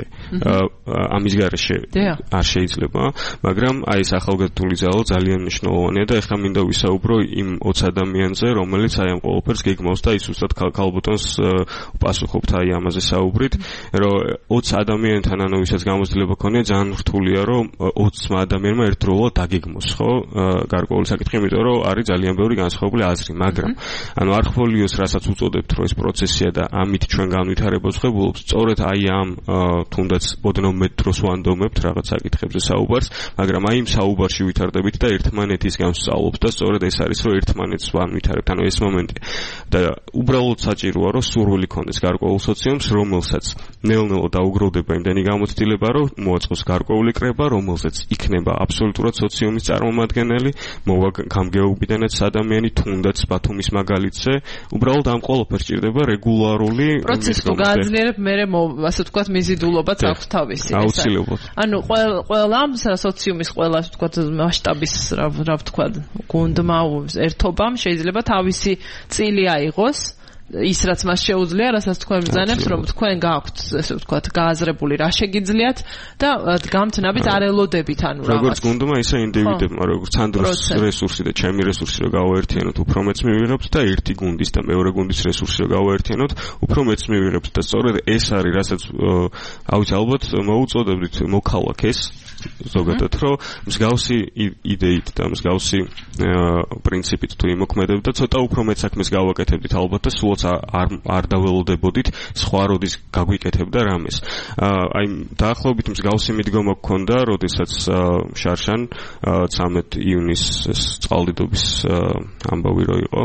ამის გარეშე არ შეიძლება, მაგრამ აი ეს ახალგაზრდული ძალა ძალიან მნიშვნელოვანია და ეხლა მინდა ვისაუბრო იმ ოცი ადამიანზე, რომელიც აი ამ ყველაფერს გეგმავს და ის უბრალოდ ქალბატონს პასუხობთ აი ამაზე საუბრით, რომ ოცი ადამიანთან ანუ ვისაც გამოცდილება ქონია, ძალიან რთულია, რომ ოცი ადამიანმა ერთდროულად დაგეგმოს, ხო? გარკვეული საკითხი, იმიტომ რომ არის ძალიან ბევრი განსხვავებული აზრი, მაგრამ ანუ არხფოლიოს რასაც უწოდებთ, რომ ეს პროცესია და ამით ჩვენ განვითარებას ვხებულობთ, სწორედ აი ამ თუნდაც ოდნავ მეტ დროს ვანდომებთ რაღაც საკითხებზე საუბარს, მაგრამ აი იმ საუბარში ვითარდებით და ერთმანეთის განსწავლობთ და სწორედ ეს არის, რომ ერთმანეთს ვანვითარებთ. ანუ ეს მომენტი მომენტია. და უბრალოდ საჭიროა რომ სურვილი ქონდეს გარკვეულ სოციუმს, რომელსაც ნელ-ნელა დაუგროვდება იმდენი გამოცდილება, რომ მოაწყოს გარკვეული კრება, რომელსაც იქნება აბსოლუტურად სოციუმის წარმომადგენელი, მოვა გამგეობიდანაც ადამიანი, თუნდაც ბათუმის მაგალითზე, უბრალოდ ამ ყველაფერს სჭირდება რეგულარული პროცესი თუ გააძლიერებ, მე ასე ვთქვათ, მიზიდულობაც აქვს თავისი. აუცილებლად. ანუ ყველა სოციუმის ყველა ასე ვთქვათ მასშტაბის რა ვთქვათ, გუნდმა, ერთობამ შეიძლება თავისი წილი აიღოს ის რაც მას შეუძლია, რასაც თქვენ ბრძანებთ, რომ თქვენ გააქვთ, ესე ვთქვათ, გააზრებული რა შეგიძლიათ და გამთნობით არ ელოდებით, ანუ რაღაც. როგორც გუნდმა, ისე ინდივიდებმა, როგორც ანდროს რესურსი და ჩემი რესურსი რომ გავაერთიანოთ, უფრო მეც მივიღებთ და ერთი გუნდის და მეორე გუნდის რესურსი რომ გავაერთიანოთ, უფრო მეც მივიღებთ და სწორედ ეს არის, რასაც ავიც ალბათ მოუწოდებთ მოქალაქეს ზოგადად, რომ მსგავსი იდეით და მსგავსი პრინციპით თუ იმოქმედებთ და ცოტა უფრო მეც საქმეს გავაკეთებდით ალბათ და სულაც არ არ დაველოდებოდით სხვა როდის გაგვიკეთებდა რამეს. აი დაახლოებით მსგავსი მიდგომა გქონდა, როდესაც შარშან ცამეტ ივნისის წყალდიდობის ამბავი რო იყო.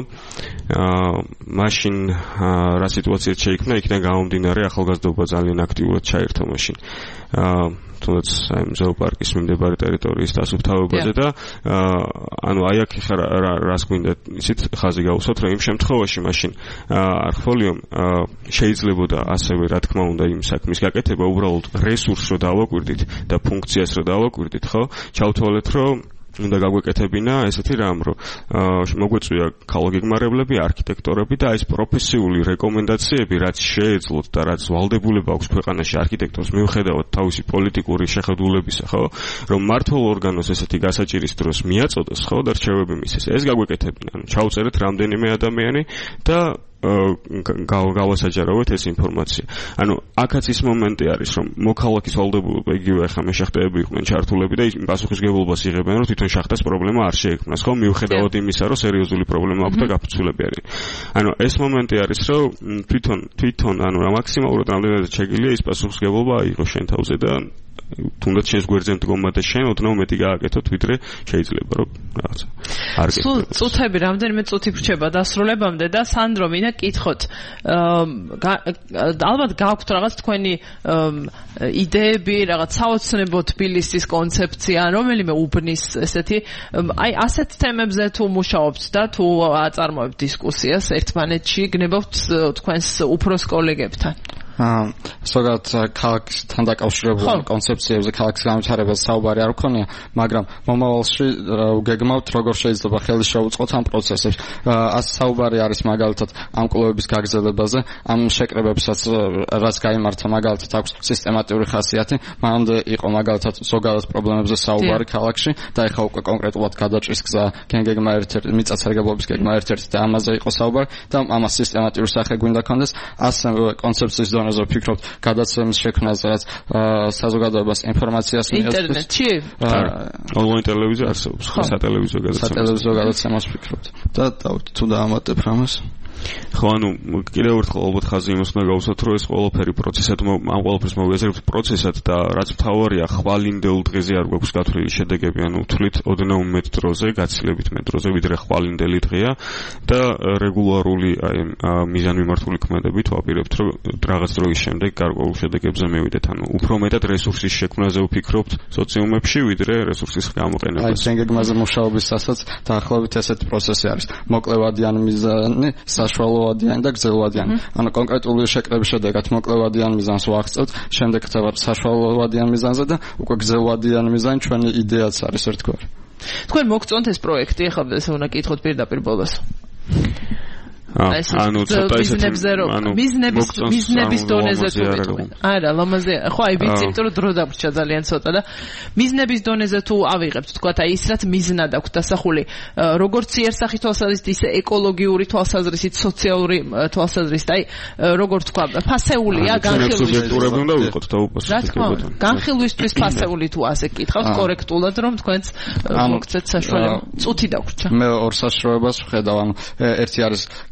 მაშინ რა სიტუაცია შეიქმნა, იქიდან გამომდინარე ახალგაზრდობა ძალიან აქტიურად ჩაერთო მაშინ. თუნდაც აი ზოოპარკის მიმდებარე ტერიტორიის დასუფთავებაზე და ანუ აი აქ ხარ რას გვინდა ისიც ხაზი გავუსვათ, რომ იმ შემთხვევაში მაშინ არხფოლიომ შეიძლებოდა ასევე რა თქმა უნდა იმ საქმის გაკეთება უბრალოდ რესურსს რო დავაკვირდით და ფუნქციას რო დავაკვირდით, ხო? ჩავთვალეთ, რომ უნდა გაგვეკეთებინა ესეთი რამ, რომ მოგვეწვია ქალგეგმარებლები, არქიტექტორები და ეს პროფესიული რეკომენდაციები, რაც შეეძლოთ და რაც ვალდებულება აქვს ქვეყანაში არქიტექტორს მიუხედავად თავისი პოლიტიკური შეხედულებისა, ხო, რომ მართულ ორგანოს ესეთი გასაჭირის დროს მიაწოდოს, ხო, და რჩევები მისცეს. ეს გაგვეკეთებინა. ანუ ჩავწერეთ რამდენიმე ადამიანი და გავასაჯარავეთ ეს ინფორმაცია. ანუ აქაც ის მომენტი არის, რომ მოქალაქის ვალდებულება იგივე ახლა მეშახტეები იყვნენ ჩართულები და იმ პასუხისგებლობას იღებენ, რომ თვითონ შახტას პრობლემა არ შეექმნას, ხო, მიუხედავად იმისა, რომ სერიოზული პრობლემა აქვს და გაფიცულები არის. ანუ ეს მომენტი არის, რომ თვითონ თვითონ ანუ მაქსიმალურად რამდენადაც შეგიძლია ის პასუხისგებლობა აიღო შენ თავზე და თუნდაც შენს გვერდზე მდგომა და შენ ოდნავ მეტი გააკეთოთ, ვიდრე შეიძლება რომ რაღაცა არ გეკეთოს. სულ წუთები რამდენიმე წუთი ვრჩება დასრულებამდე და სანდრო მინდა კითხოთ, ალბათ გაქვთ რაღაც თქვენი იდეები, რაღაც საოცნებო თბილისის კონცეფცია, რომელიმე უბნის ესეთი, აი ასეთ თემებზე თუ მუშაობთ და თუ აწარმოებთ დისკუსიას ერთმანეთში, გნებავთ თქვენს უფროს კოლეგებთან. აა ზოგადად ქალაქთან დაკავშირებულ კონცეფციებზე, ქალაქის განვითარებაზე საუბარი არ ვქონია, მაგრამ მომავალში გეგმავთ როგორ შეიძლება ხელი შეუწყოთ ამ პროცესებს. ასე საუბარი არის მაგალითად ამ კლუბების გაგრძელებაზე, ამ შეკრებებსაც რაც გაიმართა მაგალითად აქვს სისტემატიური ხასიათი, მანამდე იყო მაგალითად ზოგადად პრობლემებზე საუბარი ქალაქში და ეხლა უკვე კონკრეტულად გადაჭრის გზა გეგმა ერთ-ერთი მიწათსარგებლობის გეგმა ერთ-ერთი და ამაზე იყო საუბარი და ამას სისტემატიური სახე გვინდა ქონდეს. ასე კონცეფციის ზონაზე ვფიქრობთ გადაცემის შექმნაზე, რაც საზოგადოებას ინფორმაციას მიაწვდის. ინტერნეტში? ონლაინ ტელევიზია არსებობს, ხო, სატელევიზიო გადაცემა. სატელევიზიო გადაცემას ვფიქრობთ. და თუ დაამატებ რამეს? ხო, ანუ კიდევ ერთხელ ალბათ ხაზი იმას უნდა გავუსვათ, რომ ეს ყველაფერი პროცესად ამ ყველაფერს მოვიაზრებთ პროცესად და რაც მთავარია, ხვალინდელ დღეზე არ გვაქვს გათვლილი შედეგები, ანუ თვლით ოდნავ მეტ დროზე, გაცილებით მეტ დროზე, ვიდრე ხვალინდელი დღეა და რეგულარული აი მიზანმიმართული ქმედებით ვაპირებთ, რომ რაღაც დროის შემდეგ გარკვეულ შედეგებზე მივიდეთ. ანუ უფრო მეტად რესურსის შექმნაზე ვფიქრობთ სოციუმებში, ვიდრე რესურსის გამოყენებაზე. აი, გეგმაზე მუშაობისასაც დაახლოებით ესეთი პროცესი არის. მოკლევადიანი მიზანი, საშუალოვადიანი და გრძელვადიანი. ანუ კონკრეტული შეკრების შედეგად მოკლევადიან მიზანს ვახსოვთ, შემდეგ ხდება საშუალოვადიან მიზანზე და უკვე გრძელვადიანი მიზანი ჩვენი იდეაც არის ერთგვარი. თქვენ მოგწონთ ეს პროექტი, ახლა ესე უნდა კითხოთ პირდაპირ ბოლოს. ანუ ცოტა ისეთი ანუ ბიზნების ბიზნების დონეზე თუ ვიტყვი. არა, ლამაზე, ხო, აი ვიცი, იმიტომ რომ დრო დაბრჩა ძალიან ცოტა და ბიზნების დონეზე თუ ავიღებთ, თქვა, აი ის რაც მიზნად აქვს დასახული, როგორც იერსახი თვალსაზრისით, ისე ეკოლოგიური თვალსაზრისით, სოციალური თვალსაზრისით, აი როგორ თქვა, ფასეულია განხილვისთვის. უნდა ვიყოთ დაუპასუხებლად. განხილვისთვის ფასეული თუ ასე კითხავთ კორექტულად, რომ თქვენც მოგცეთ საშუალება. წუთი დაგვრჩა. მე ორ საშუალებას ვხედავ, ანუ ერთი არის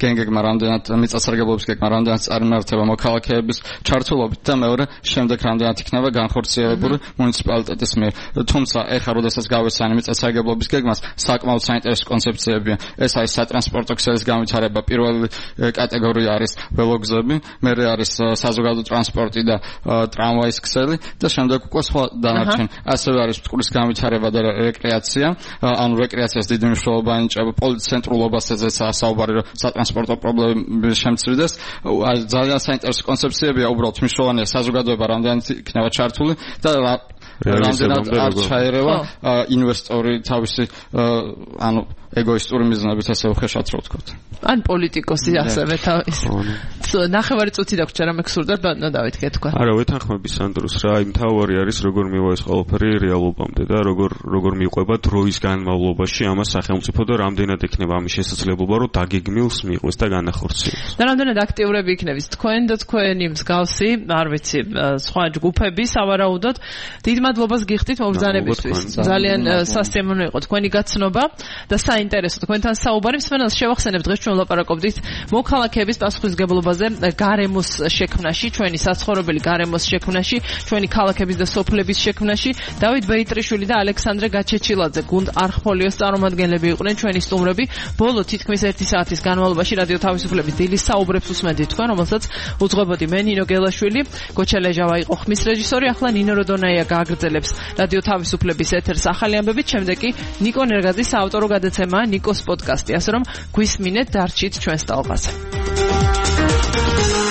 გენგეგმა რამდენად მიწათსარგებლობის გეგმა რამდენად წარმართება მოქალაქეების ჩართულობით და მეორე შემდეგ რამდენად იქნება განხორციელებული მუნიციპალიტეტის მიერ. თუმცა ეხლა როდესაც გავესწრებთ მიწათსარგებლობის გეგმას საკმაოდ საინტერესო კონცეფციებია. ეს არის სატრანსპორტო ქსელის განვითარება, პირველი კატეგორია არის ველოგზები, მერე არის საზოგადო ტრანსპორტი და ტრამვაის ქსელი და შემდეგ უკვე სხვა დანარჩენი. ასევე არის წყლის განვითარება და რეკრეაცია, ანუ რეკრეაციას დიდი მნიშვნელობა ენიჭება პოლიცენტრულობასაც საუბარი რომ სატრანსპორტო პრობლემები შემცირდეს. ძალიან საინტერესო კონცეფციებია, უბრალოდ მნიშვნელოვანია საზოგადოება რამდენად იქნება ჩართული და რამდენად არ ჩაერევა ინვესტორი თავისი ანუ ეგოისტური მიზნებით ასე უხეშად რო ვთქვათ. ან პოლიტიკოსი ასევე თავის. ნახევარი წუთი დაგვჭირდა რამე გსურდათ ბატონო დავით გეთქვა. არა, ვეთანხმები სანდროს რა, იმ თავარი არის როგორ მივა ეს ყველაფერი რეალობამდე და როგორ როგორ მიყვება დროის განმავლობაში ამას სახელმწიფო და რამდენად ექნება ამის შესაძლებლობა რომ დაგეგმილს მიყვეს და განახორციელოს. და რამდენად აქტიურები იქნებით თქვენ და თქვენი მსგავსი, არ ვიცი, სხვა ჯგუფები სავარაუდოდ დიდ მადლობას გიხდით მობრძანებისთვის. ძალიან სასიამოვნო იყო თქვენი გაცნობა და საინტერესო თქვენთან საუბარი. მსმენელს შევახსენებთ დღეს ჩვენ ვლაპარაკობდით მოქალაქეების პასუხისმგებლობაზე გარემოს შექმნაში, ჩვენი საცხოვრებელი გარემოს შექმნაში, ჩვენი ქალაქების და სოფლების შექმნაში. დავით ბეიტრიშვილი და ალექსანდრე გაჩეჩილაძე გუნდ არხფოლიოს წარმომადგენლები იყვნენ ჩვენი სტუმრები. ბოლო თითქმის ერთი საათის განმავლობაში რადიო თავისუფლების დილის საუბრებს უსმენდით თქვენ, რომელსაც უძღვებოდი მე ნინო გელაშვილი, გოჩელეჟავა იყო ხმის რეჟისორი, ახლა ნინო როდონაია გააგრძელებს რადიო თავისუფლების ეთერს ახალი ამბებით, შემდეგ კი ნიკო ნერგაძის საავტორო გადაცემა ნიკოს პოდკასტი, ასე რომ გვისმინეთ, დარჩით ჩვენს ტალღაზე.